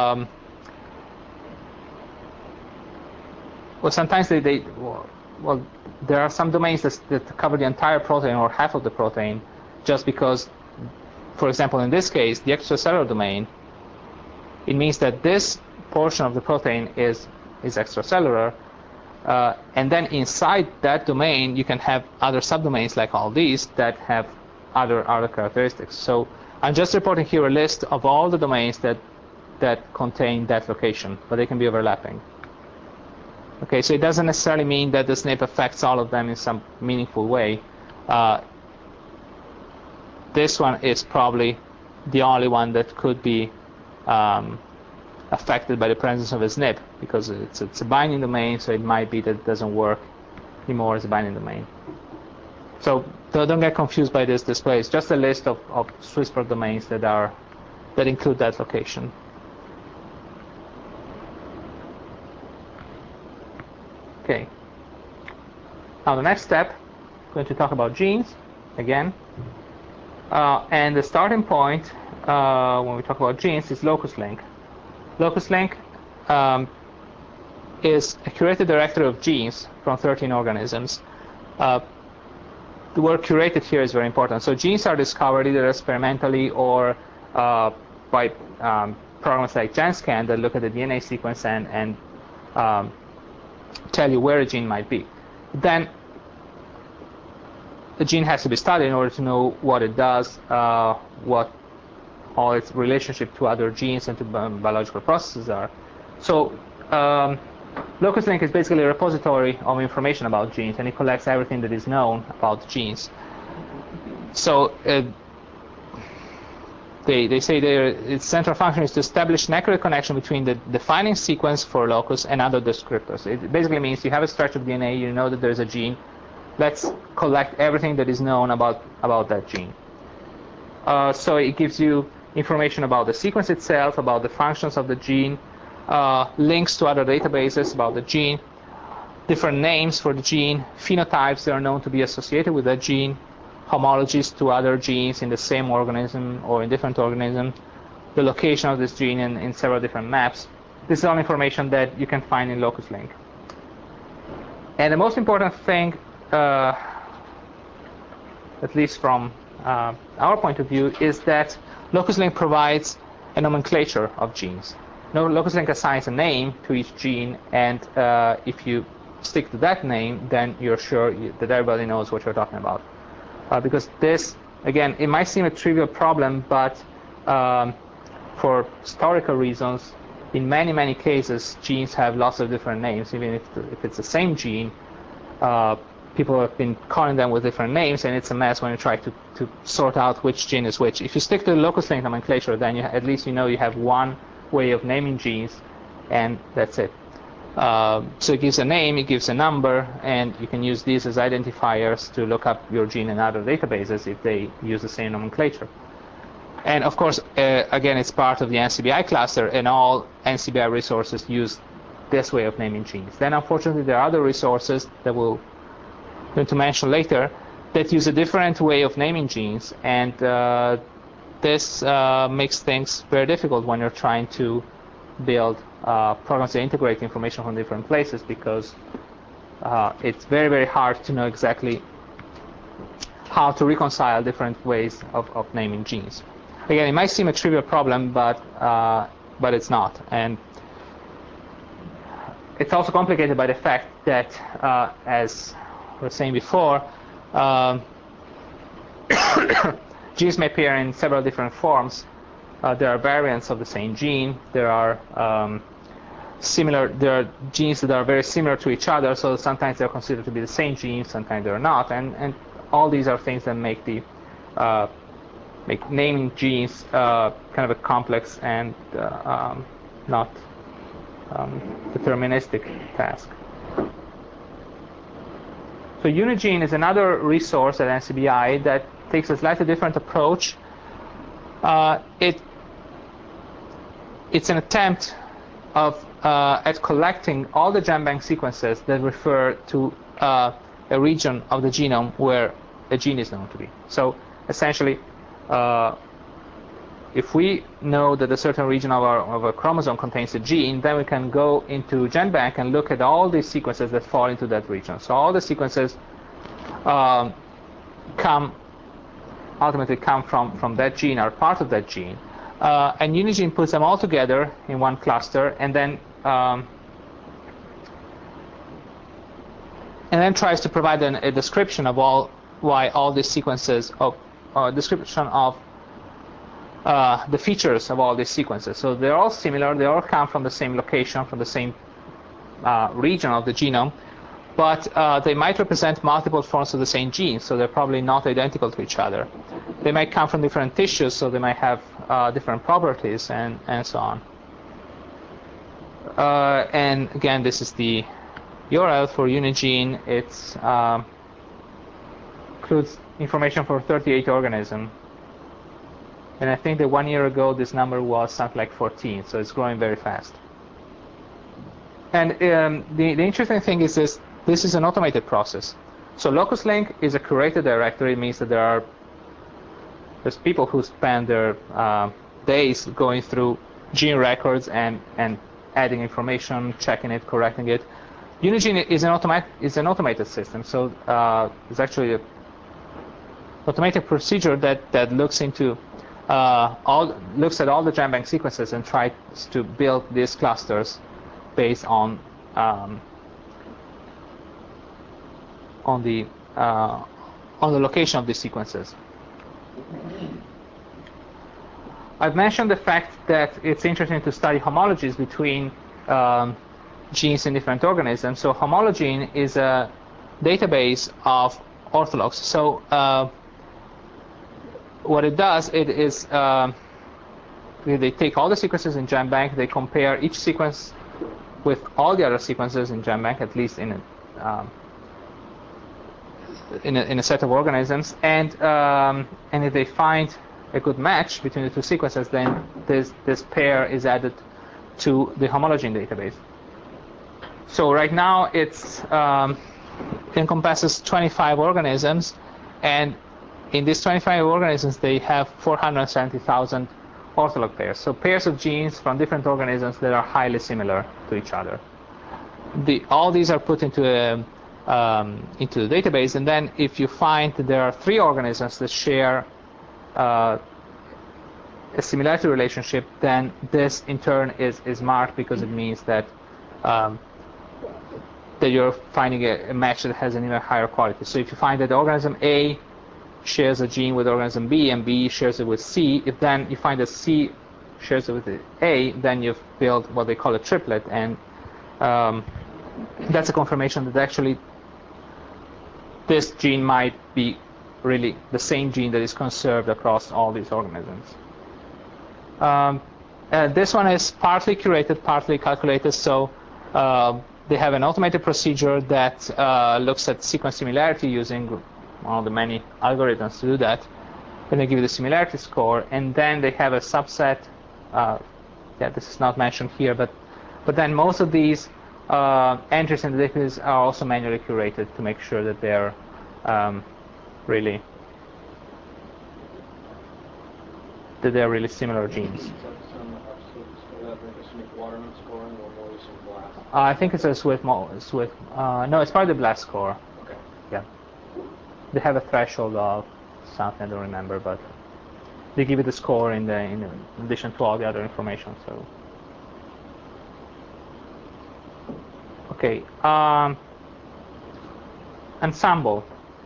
sometimes there are some domains that cover the entire protein or half of the protein, just because, for example, in this case, the extracellular domain, it means that this portion of the protein is extracellular, and then inside that domain you can have other subdomains like all these that have other characteristics. So I'm just reporting here a list of all the domains that contain that location, but they can be overlapping. Okay, so it doesn't necessarily mean that the SNP affects all of them in some meaningful way. This one is probably the only one that could be affected by the presence of a SNP, because it's a binding domain, so it might be that it doesn't work anymore as a binding domain. So don't get confused by this display. It's just a list of SwissProt domains that include that location. Okay. Now the next step, I'm going to talk about genes again. And the starting point when we talk about genes is LocusLink. LocusLink is a curated directory of genes from 13 organisms. The word curated here is very important. So genes are discovered either experimentally or by programs like GenScan that look at the DNA sequence and tell you where a gene might be. Then the gene has to be studied in order to know what it does, what all its relationship to other genes and to biological processes are. So LocusLink is basically a repository of information about genes, and it collects everything that is known about genes. So they say its central function is to establish an accurate connection between the defining sequence for locus and other descriptors. It basically means you have a stretch of DNA, you know that there's a gene. Let's collect everything that is known about that gene. So it gives you information about the sequence itself, about the functions of the gene, links to other databases about the gene, different names for the gene, phenotypes that are known to be associated with that gene, homologies to other genes in the same organism or in different organisms, the location of this gene in several different maps. This is all information that you can find in LocusLink. And the most important thing, at least from our point of view, is that LocusLink provides a nomenclature of genes. LocusLink assigns a name to each gene, and if you stick to that name, then you're sure that everybody knows what you're talking about. Because this, again, it might seem a trivial problem, but for historical reasons, in many, many cases, genes have lots of different names. Even if it's the same gene, people have been calling them with different names, and it's a mess when you try to sort out which gene is which. If you stick to the LocusLink nomenclature, then at least you know you have one way of naming genes, and that's it. So it gives a name, it gives a number, and you can use these as identifiers to look up your gene in other databases if they use the same nomenclature. And of course, again, it's part of the NCBI cluster, and all NCBI resources use this way of naming genes. Then, unfortunately, there are other resources that we're going to mention later that use a different way of naming genes, and this makes things very difficult when you're trying to build programs that integrate information from different places, because it's very, very hard to know exactly how to reconcile different ways of naming genes. Again, it might seem a trivial problem, but it's not. And it's also complicated by the fact that, as we were saying before, genes may appear in several different forms. There are variants of the same gene. There are genes that are very similar to each other, so sometimes they're considered to be the same gene, sometimes they're not. And all these are things that make naming genes kind of a complex and not deterministic task. So Unigene is another resource at NCBI that takes a slightly different approach. It's an attempt at collecting all the GenBank sequences that refer to a region of the genome where a gene is known to be. So essentially, if we know that a certain region of a chromosome contains a gene, then we can go into GenBank and look at all the sequences that fall into that region. So all the sequences ultimately come from that gene, are part of that gene. And Unigene puts them all together in one cluster, and then tries to provide a description of why all these sequences description of the features of all these sequences. So they're all similar. They all come from the same location, from the same region of the genome, but they might represent multiple forms of the same gene, so they're probably not identical to each other. They might come from different tissues, so they might have different properties, and so on. And again, this is the URL for Unigene. It includes information for 38 organisms. And I think that 1 year ago, this number was something like 14, so it's growing very fast. And the interesting thing is this is an automated process. So LocusLink is a curated directory. It means that there's people who spend their days going through gene records and adding information, checking it, correcting it. Unigene is an automated system. So it's actually an automated procedure that looks into looks at all the GenBank sequences and tries to build these clusters based on the location of these sequences. I've mentioned the fact that it's interesting to study homologies between genes in different organisms. So Homologene is a database of orthologs. So what it does, it is they take all the sequences in GenBank, they compare each sequence with all the other sequences in GenBank, at least in a set of organisms, and if they find a good match between the two sequences, then this pair is added to the Homologene database. So right now it encompasses 25 organisms, and in these 25 organisms they have 470,000 ortholog pairs, so pairs of genes from different organisms that are highly similar to each other. All these are put into the database, and then if you find that there are 3 organisms that share a similarity relationship, then this in turn is marked because it means that that you're finding a match that has an even higher quality. So if you find that the organism A shares a gene with organism B and B shares it with C, if then you find that C shares it with A, then you've built what they call a triplet, and that's a confirmation that actually this gene might be really the same gene that is conserved across all these organisms. This one is partly curated, partly calculated, so they have an automated procedure that looks at sequence similarity using one of the many algorithms to do that. Then they give you the similarity score, and then they have a subset. This is not mentioned here, but then most of these entries in the database are also manually curated to make sure that they're really similar genes. I think it's a Swift. No, it's part of the BLAST score. Okay. Yeah. They have a threshold of something I don't remember, but they give you the score in addition to all the other information. So. Okay. Ensemble.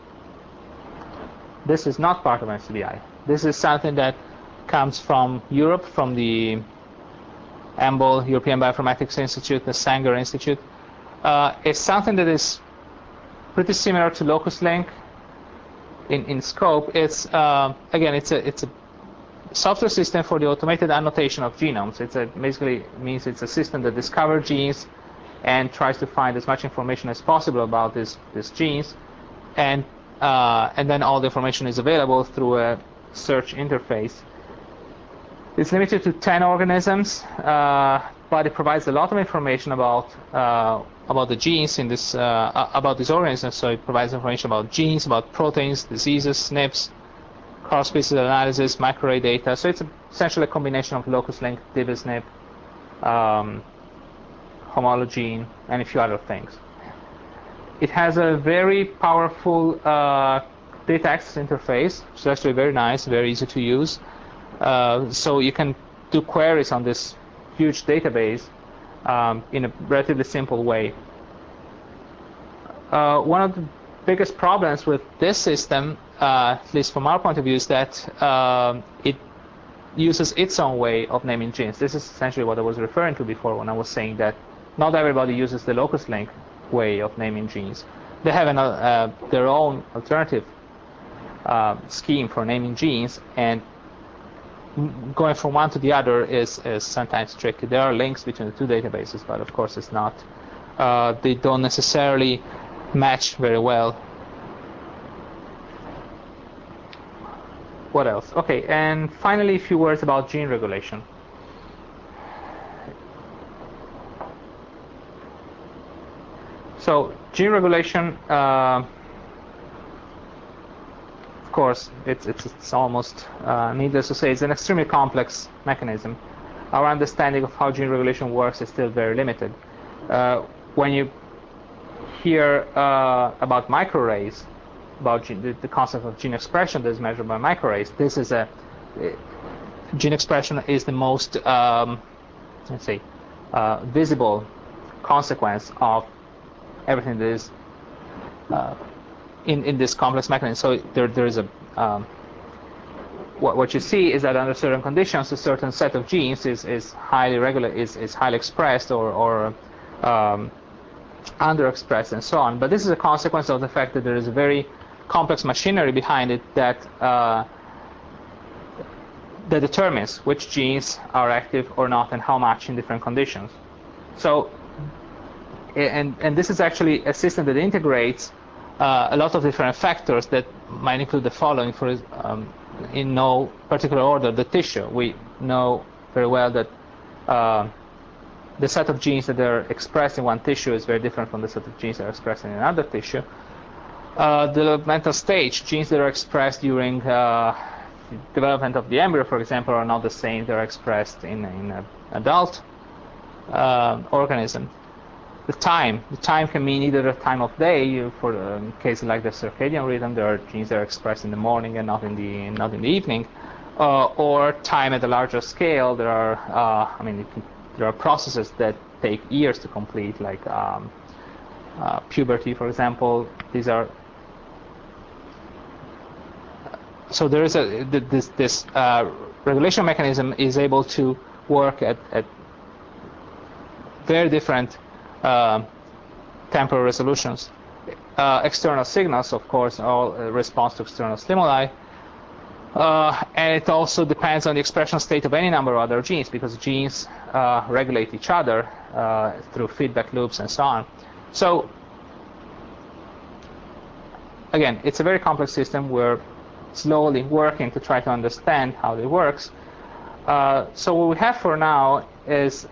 This is not part of NCBI. This is something that comes from Europe, from the EMBL, European Bioinformatics Institute, the Sanger Institute. It's something that is pretty similar to LocusLink in scope. It's again, it's a software system for the automated annotation of genomes. Basically means it's a system that discovers genes and tries to find as much information as possible about these genes, and then all the information is available through a search interface. It's limited to 10 organisms, but it provides a lot of information about the genes in this about these organisms. So it provides information about genes, about proteins, diseases, SNPs, cross-species analysis, microarray data. So it's essentially a combination of LocusLink, DiviSNP, Homologene, and a few other things. It has a very powerful data access interface, which is actually very nice, very easy to use. So you can do queries on this huge database in a relatively simple way. One of the biggest problems with this system, at least from our point of view, is that it uses its own way of naming genes. This is essentially what I was referring to before when I was saying that not everybody uses the LocusLink way of naming genes. They have their own alternative scheme for naming genes, and going from one to the other is sometimes tricky. There are links between the two databases, but of course it's not. They don't necessarily match very well. What else? Okay, and finally a few words about gene regulation. So gene regulation, of course, it's almost needless to say, it's an extremely complex mechanism. Our understanding of how gene regulation works is still very limited. When you hear about microarrays, about the concept of gene expression that is measured by microarrays, this is gene expression is the most, let's say, visible consequence of everything that is in this complex mechanism. So there is a what you see is that under certain conditions, a certain set of genes is highly highly expressed or underexpressed and so on. But this is a consequence of the fact that there is a very complex machinery behind it that determines which genes are active or not and how much in different conditions. So, and this is actually a system that integrates a lot of different factors that might include the following. For in no particular order, the tissue. We know very well that the set of genes that are expressed in one tissue is very different from the set of genes that are expressed in another tissue. The developmental stage, genes that are expressed during the development of the embryo, for example, are not the same. They're expressed in an adult organism. The time can mean either the time of day, for cases like the circadian rhythm, there are genes that are expressed in the morning and not in the evening, or time at a larger scale. There are, there are processes that take years to complete, like puberty, for example. These are so there is this regulation mechanism is able to work at very different temporal resolutions. External signals, of course, all response to external stimuli, and it also depends on the expression state of any number of other genes, because genes regulate each other through feedback loops and so on. So again, it's a very complex system. We're slowly working to try to understand how it works. So what we have for now is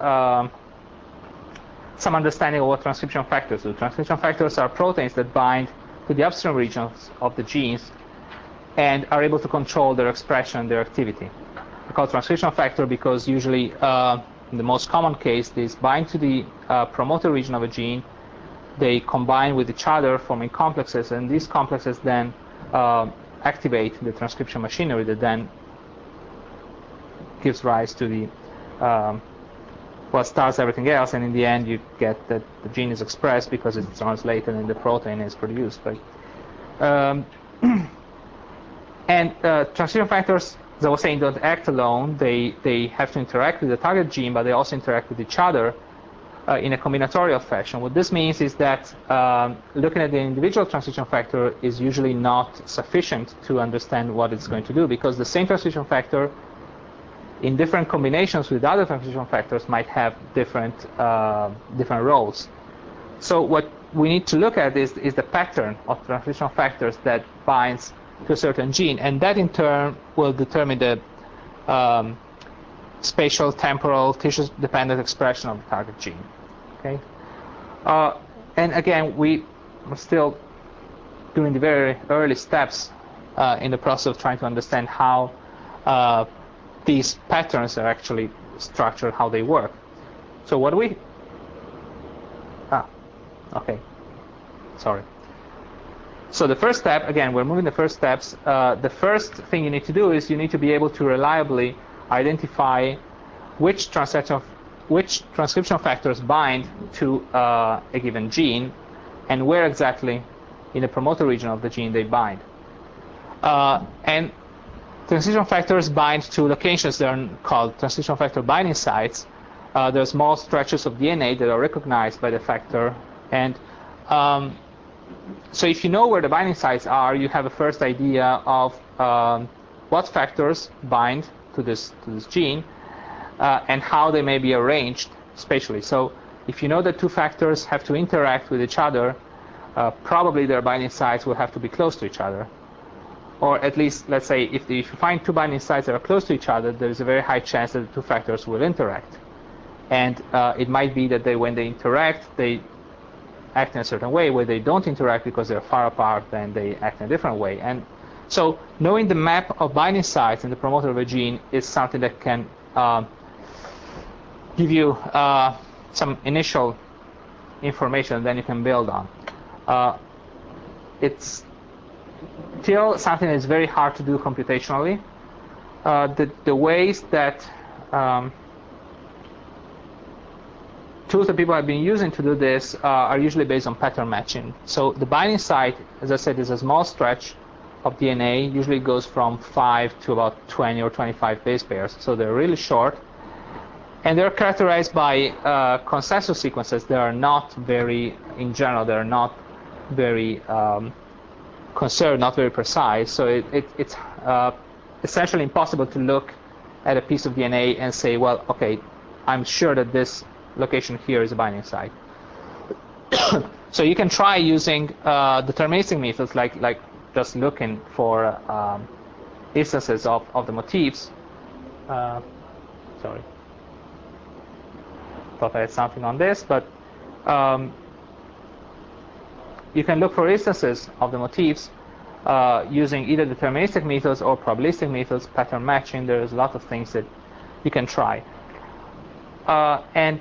some understanding of what transcription factors do. Transcription factors are proteins that bind to the upstream regions of the genes and are able to control their expression, their activity. They're called transcription factor because usually, in the most common case, these bind to the promoter region of a gene. They combine with each other, forming complexes, and these complexes then activate the transcription machinery that then gives rise to the what starts everything else, and in the end you get that the gene is expressed because it's translated and the protein is produced. And transcription factors, as I was saying, don't act alone. They have to interact with the target gene, but they also interact with each other in a combinatorial fashion. What this means is that looking at the individual transcription factor is usually not sufficient to understand what it's going to do, because the same transcription factor in different combinations with other transcription factors might have different roles. So what we need to look at is the pattern of transcription factors that binds to a certain gene, and that in turn will determine the spatial, temporal, tissue-dependent expression of the target gene. Okay, and again, we are still doing the very early steps in the process of trying to understand how these patterns are actually structured, how they work. So what we So the first step, again, we're moving the first steps. The first thing you need to do is you need to be able to reliably identify which transcription factors bind to a given gene and where exactly in the promoter region of the gene they bind. And transcription factors bind to locations that are called transcription factor binding sites. There are small stretches of DNA that are recognized by the factor, and so if you know where the binding sites are, you have a first idea of what factors bind to this gene and how they may be arranged spatially. So if you know that two factors have to interact with each other, probably their binding sites will have to be close to each other. Or at least, let's say, if you find two binding sites that are close to each other, there is a very high chance that the two factors will interact. And it might be that when they interact, they act in a certain way. Where they don't interact because they're far apart, then they act in a different way. And so knowing the map of binding sites in the promoter of a gene is something that can give you some initial information then you can build on. It's still something that is very hard to do computationally. The ways that tools that people have been using to do this are usually based on pattern matching. So the binding site, as I said, is a small stretch of DNA. Usually goes from 5 to about 20 or 25 base pairs. So they're really short. And they're characterized by consensus sequences that are not very, in general, they're not very conserved, not very precise. So it's essentially impossible to look at a piece of DNA and say, well, okay, I'm sure that this location here is a binding site. So you can try using deterministic methods like just looking for instances of the motifs. Sorry. Thought I had something on this, but you can look for instances of the motifs using either deterministic methods or probabilistic methods, pattern matching. There's a lot of things that you can try. And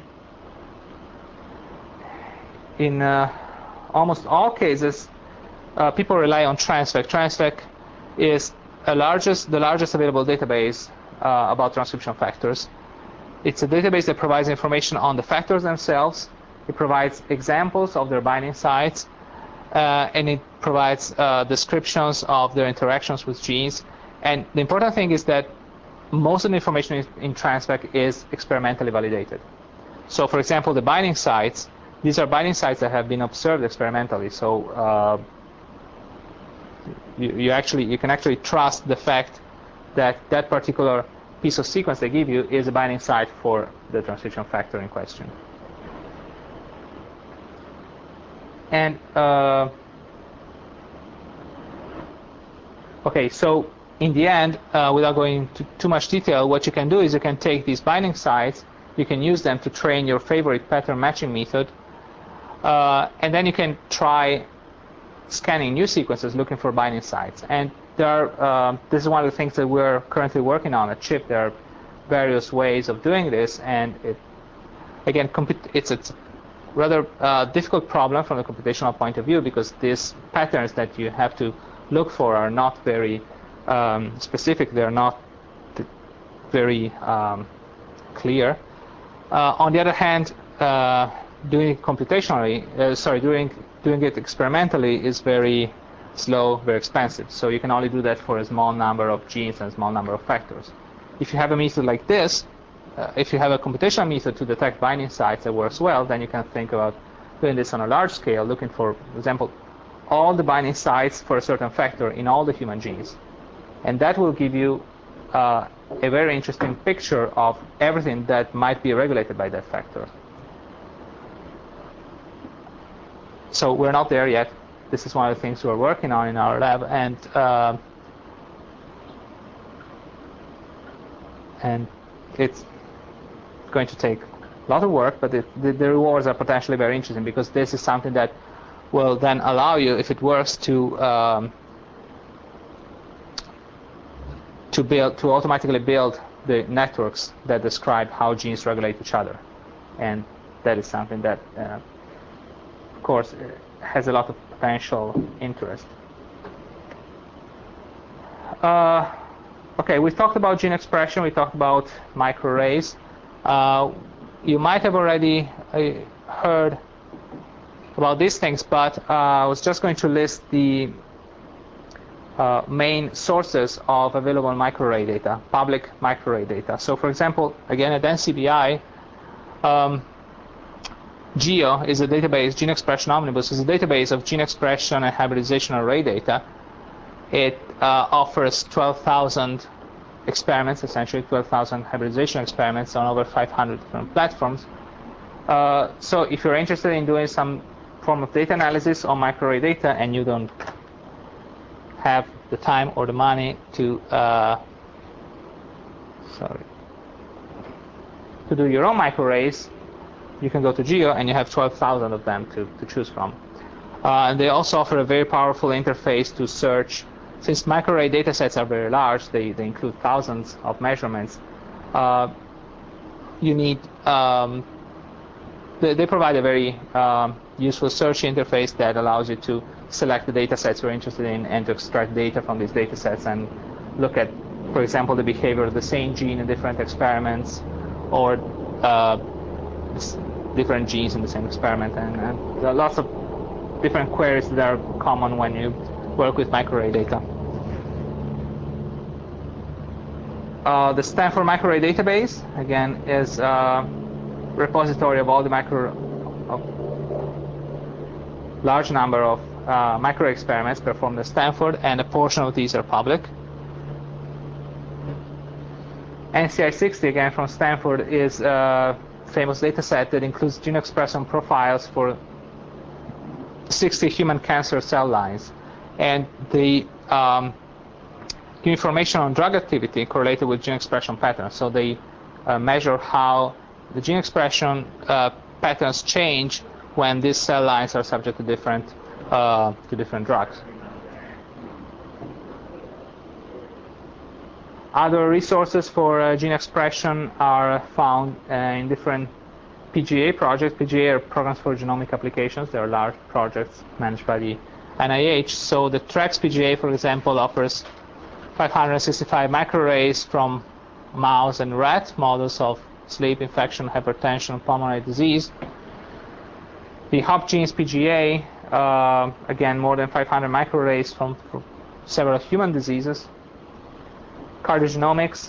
in almost all cases, people rely on Transfect. Transfect is the largest available database about transcription factors. It's a database that provides information on the factors themselves. It provides examples of their binding sites, and it provides descriptions of their interactions with genes. And the important thing is that most of the information in Transfect is experimentally validated. So, for example, the binding sites, these are binding sites that have been observed experimentally. So you can actually trust the fact that that particular piece of sequence they give you is a binding site for the transcription factor in question. And okay, so in the end, without going into too much detail, what you can do is you can take these binding sites, you can use them to train your favorite pattern matching method, and then you can try scanning new sequences looking for binding sites. And there are, this is one of the things that we're currently working on at CHIP. There are various ways of doing this, and it's a rather difficult problem from the computational point of view, because these patterns that you have to look for are not very specific. They're not very clear. On the other hand, doing it computationally, doing it experimentally is very slow, very expensive. So you can only do that for a small number of genes and a small number of factors. If you have a method like this, if you have a computational method to detect binding sites that works well, then you can think about doing this on a large scale, looking for example, all the binding sites for a certain factor in all the human genes. And that will give you a very interesting picture of everything that might be regulated by that factor. So we're not there yet. This is one of the things we're working on in our lab, and it's going to take a lot of work, but the rewards are potentially very interesting, because this is something that will then allow you, if it works, to automatically build the networks that describe how genes regulate each other, and that is something that, of course, has a lot of potential interest. Okay, we talked about gene expression. We talked about microarrays. You might have already heard about these things, but I was just going to list the main sources of available microarray data, public microarray data. So, for example, again at NCBI, GEO is a database, Gene Expression Omnibus is a database of gene expression and hybridization array data. It offers 12,000 experiments, essentially 12,000 hybridization experiments on over 500 different platforms. So if you're interested in doing some form of data analysis on microarray data and you don't have the time or the money to do your own microarrays, you can go to GEO and you have 12,000 of them to choose from. And they also offer a very powerful interface to search. Since microarray data sets are very large, they include thousands of measurements, you need they provide a very useful search interface that allows you to select the data sets you're interested in and to extract data from these data sets and look at, for example, the behavior of the same gene in different experiments, or different genes in the same experiment. And there are lots of different queries that are common when you work with microarray data. The Stanford Microarray Database, again, is a repository of all the large number of microarray experiments performed at Stanford, and a portion of these are public. NCI60, again from Stanford, is a famous data set that includes gene expression profiles for 60 human cancer cell lines, and they give information on drug activity correlated with gene expression patterns. So they measure how the gene expression patterns change when these cell lines are subject to different drugs. Other resources for gene expression are found in different PGA projects. PGA are programs for genomic applications. They are large projects managed by the NIH. So the TREX PGA, for example, offers 565 microarrays from mouse and rat models of sleep, infection, hypertension, pulmonary disease. The HopGenes PGA, again, more than 500 microarrays from several human diseases. Cardiogenomics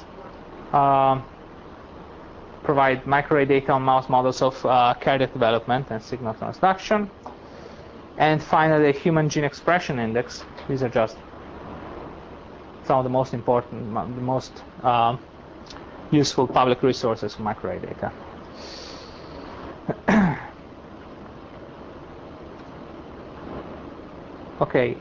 provide microarray data on mouse models of cardiac development and signal transduction. And finally, the Human Gene Expression Index. These are just some of the most important, the most useful public resources for microarray data. Okay,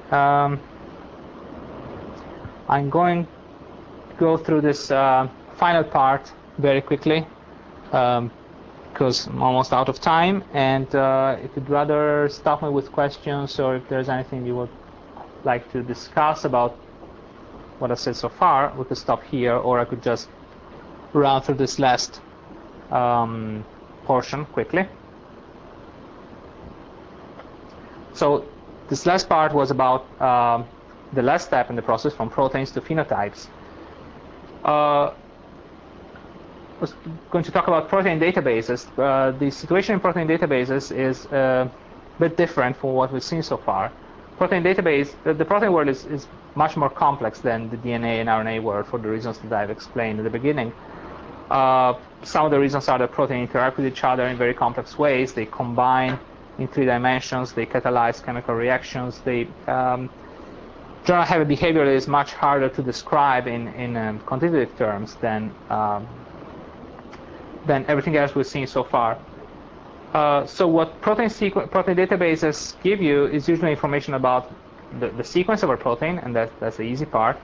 I'm going to go through this final part very quickly because I'm almost out of time. And if you'd rather stop me with questions, or if there's anything you would like to discuss about what I said so far, we could stop here, or I could just run through this last portion quickly. So this last part was about the last step in the process, from proteins to phenotypes. I was going to talk about protein databases. The situation in protein databases is a bit different from what we've seen so far. Protein database, the protein world is much more complex than the DNA and RNA world for the reasons that I've explained at the beginning. Some of the reasons are that proteins interact with each other in very complex ways. They combine in 3 dimensions. They catalyze chemical reactions. They generally have a behavior that is much harder to describe in quantitative terms than everything else we've seen so far. So what protein databases give you is usually information about the sequence of a protein, and that's the easy part.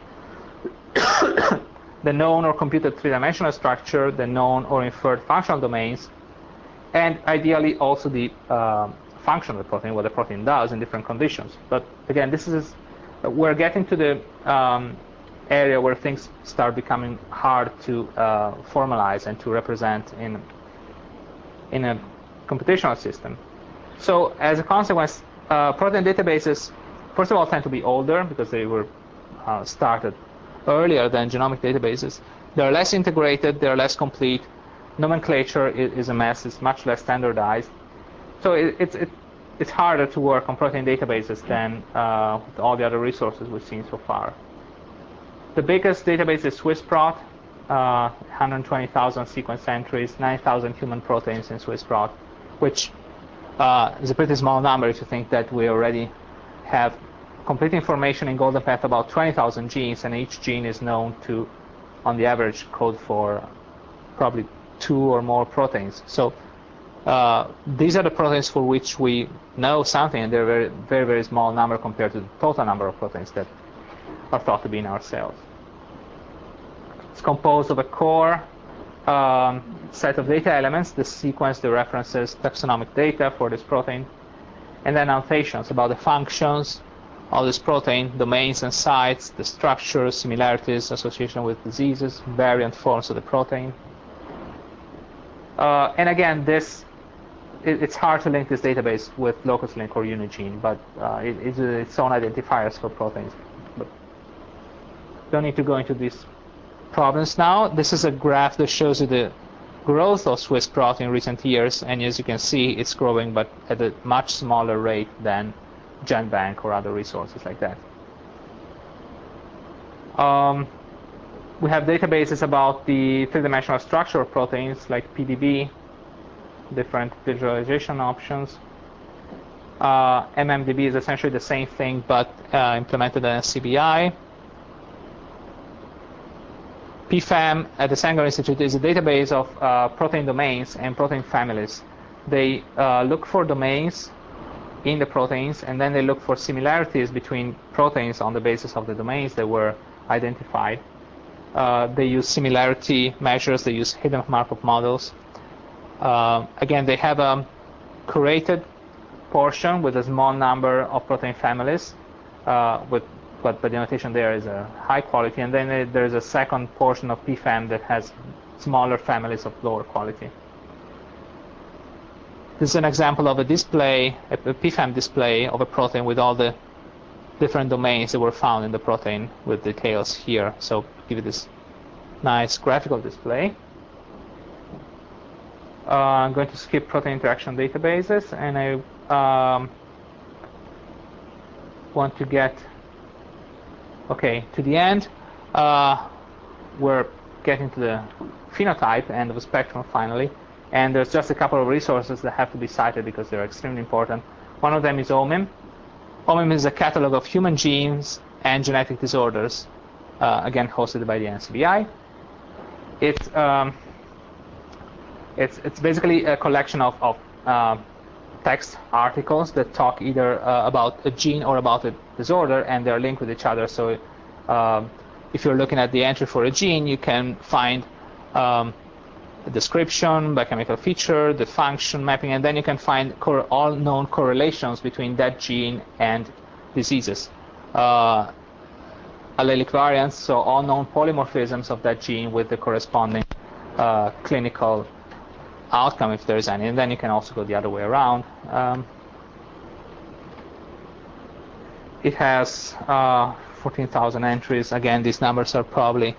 The known or computed 3-dimensional structure, the known or inferred functional domains, and ideally also the function of the protein, what the protein does in different conditions. But again, we're getting to the area where things start becoming hard to formalize and to represent in a computational system. So as a consequence, protein databases, first of all, tend to be older because they were started earlier than genomic databases. They're less integrated, they're less complete. Nomenclature is a mess, it's much less standardized. So it's harder to work on protein databases than with all the other resources we've seen so far. The biggest database is SwissProt, 120,000 sequence entries, 9,000 human proteins in SwissProt, which is a pretty small number if you think that we already have complete information in Golden Path about 20,000 genes, and each gene is known to, on the average, code for probably 2 or more proteins. So these are the proteins for which we know something, and they're a very, very, very small number compared to the total number of proteins that are thought to be in our cells. It's composed of a core set of data elements, the sequence, the references, taxonomic data for this protein, and then annotations about the functions of this protein, domains and sites, the structures, similarities, association with diseases, variant forms of the protein. And again, it's hard to link this database with LocusLink or Unigene, but it's its own identifiers for proteins. But don't need to go into these problems now. This is a graph that shows you the growth of SwissProt in recent years, and as you can see, it's growing, but at a much smaller rate than GenBank or other resources like that. We have databases about the 3-dimensional structure of proteins, like PDB, different visualization options. MMDB is essentially the same thing, but implemented in SCBI. PFAM at the Sanger Institute is a database of protein domains and protein families. They look for domains in the proteins, and then they look for similarities between proteins on the basis of the domains that were identified. They use similarity measures, they use hidden Markov models. Again, they have a curated portion with a small number of protein families with but the notation there is a high quality, and then there's a second portion of PFAM that has smaller families of lower quality. This is an example of a display, a PFAM display of a protein with all the different domains that were found in the protein with details here. So give you this nice graphical display. I'm going to skip protein interaction databases, and I want to get to the end. We're getting to the phenotype end of the spectrum finally, and there's just a couple of resources that have to be cited because they're extremely important. One of them is OMIM. OMIM is a catalog of human genes and genetic disorders, again hosted by the NCBI. It's basically a collection of text articles that talk either about a gene or about a disorder, and they're linked with each other. So if you're looking at the entry for a gene, you can find a description, biochemical feature, the function mapping, and then you can find all known correlations between that gene and diseases. Allelic variants, so all known polymorphisms of that gene with the corresponding clinical outcome if there is any, and then you can also go the other way around. It has 14,000 entries. Again, these numbers are probably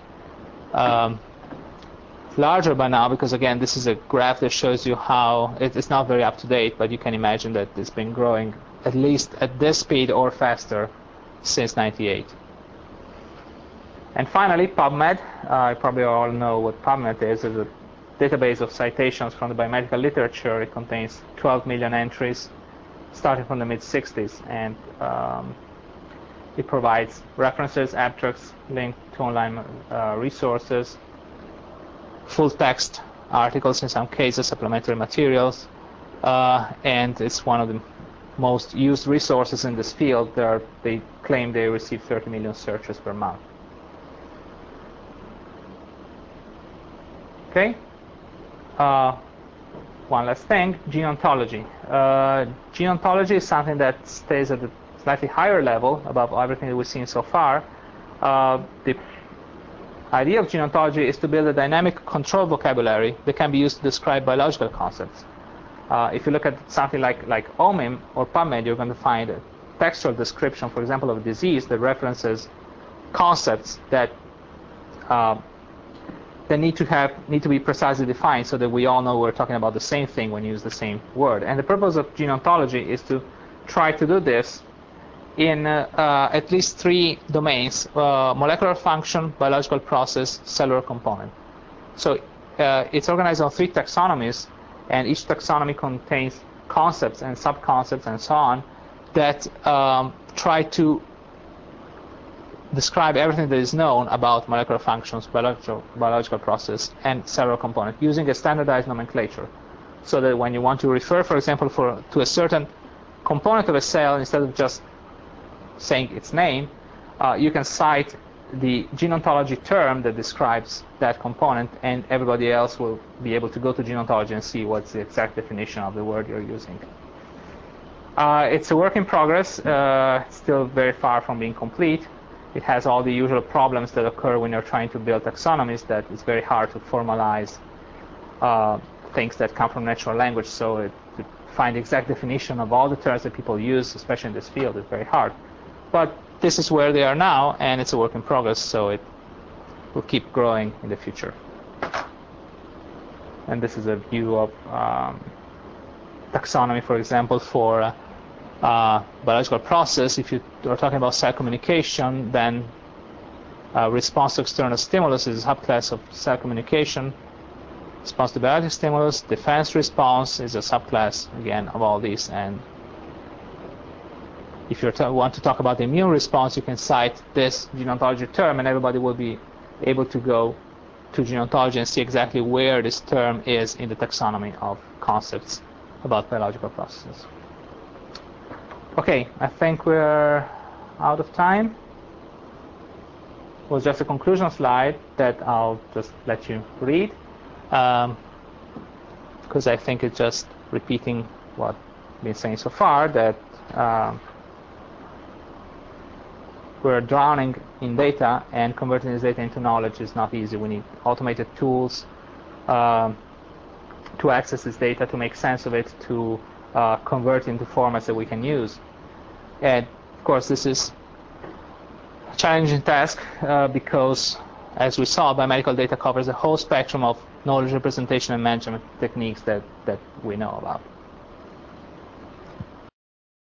larger by now because, again, this is a graph that shows you how it's not very up to date, but you can imagine that it's been growing at least at this speed or faster since '98. And finally, PubMed. You probably all know what PubMed is. It's a database of citations from the biomedical literature. It contains 12 million entries starting from the mid-'60s, and it provides references, abstracts, linked to online resources, full text articles in some cases, supplementary materials, and it's one of the most used resources in this field. They claim they receive 30 million searches per month. Okay. One last thing, gene ontology. Gene ontology is something that stays at a slightly higher level above everything that we've seen so far. The idea of gene ontology is to build a dynamic control vocabulary that can be used to describe biological concepts. If you look at something like OMIM or PubMed, you're going to find a textual description, for example, of a disease that references concepts that need to be precisely defined so that we all know we're talking about the same thing when you use the same word. And the purpose of gene ontology is to try to do this in at least 3 domains: molecular function, biological process, cellular component. So it's organized on 3 taxonomies, and each taxonomy contains concepts and subconcepts and so on that try to describe everything that is known about molecular functions, biological process, and cellular component using a standardized nomenclature. So that when you want to refer, for example, to a certain component of a cell, instead of just saying its name, you can cite the gene ontology term that describes that component, and everybody else will be able to go to gene ontology and see what's the exact definition of the word you're using. It's a work in progress, still very far from being complete. It has all the usual problems that occur when you're trying to build taxonomies, that it's very hard to formalize things that come from natural language, so to find the exact definition of all the terms that people use, especially in this field, is very hard. But this is where they are now, and it's a work in progress, so it will keep growing in the future. And this is a view of taxonomy, for example, for biological process. If you are talking about cell communication, then response to external stimulus is a subclass of cell communication. Response to biotic stimulus, defense response is a subclass, again, of all these. And if you want to talk about the immune response, you can cite this gene ontology term, and everybody will be able to go to gene ontology and see exactly where this term is in the taxonomy of concepts about biological processes. Okay, I think we're out of time. It was just a conclusion slide that I'll just let you read, because I think it's just repeating what I've been saying so far, that we're drowning in data, and converting this data into knowledge is not easy. We need automated tools to access this data, to make sense of it, to convert into formats that we can use. And of course, this is a challenging task because, as we saw, biomedical data covers a whole spectrum of knowledge representation and management techniques that we know about.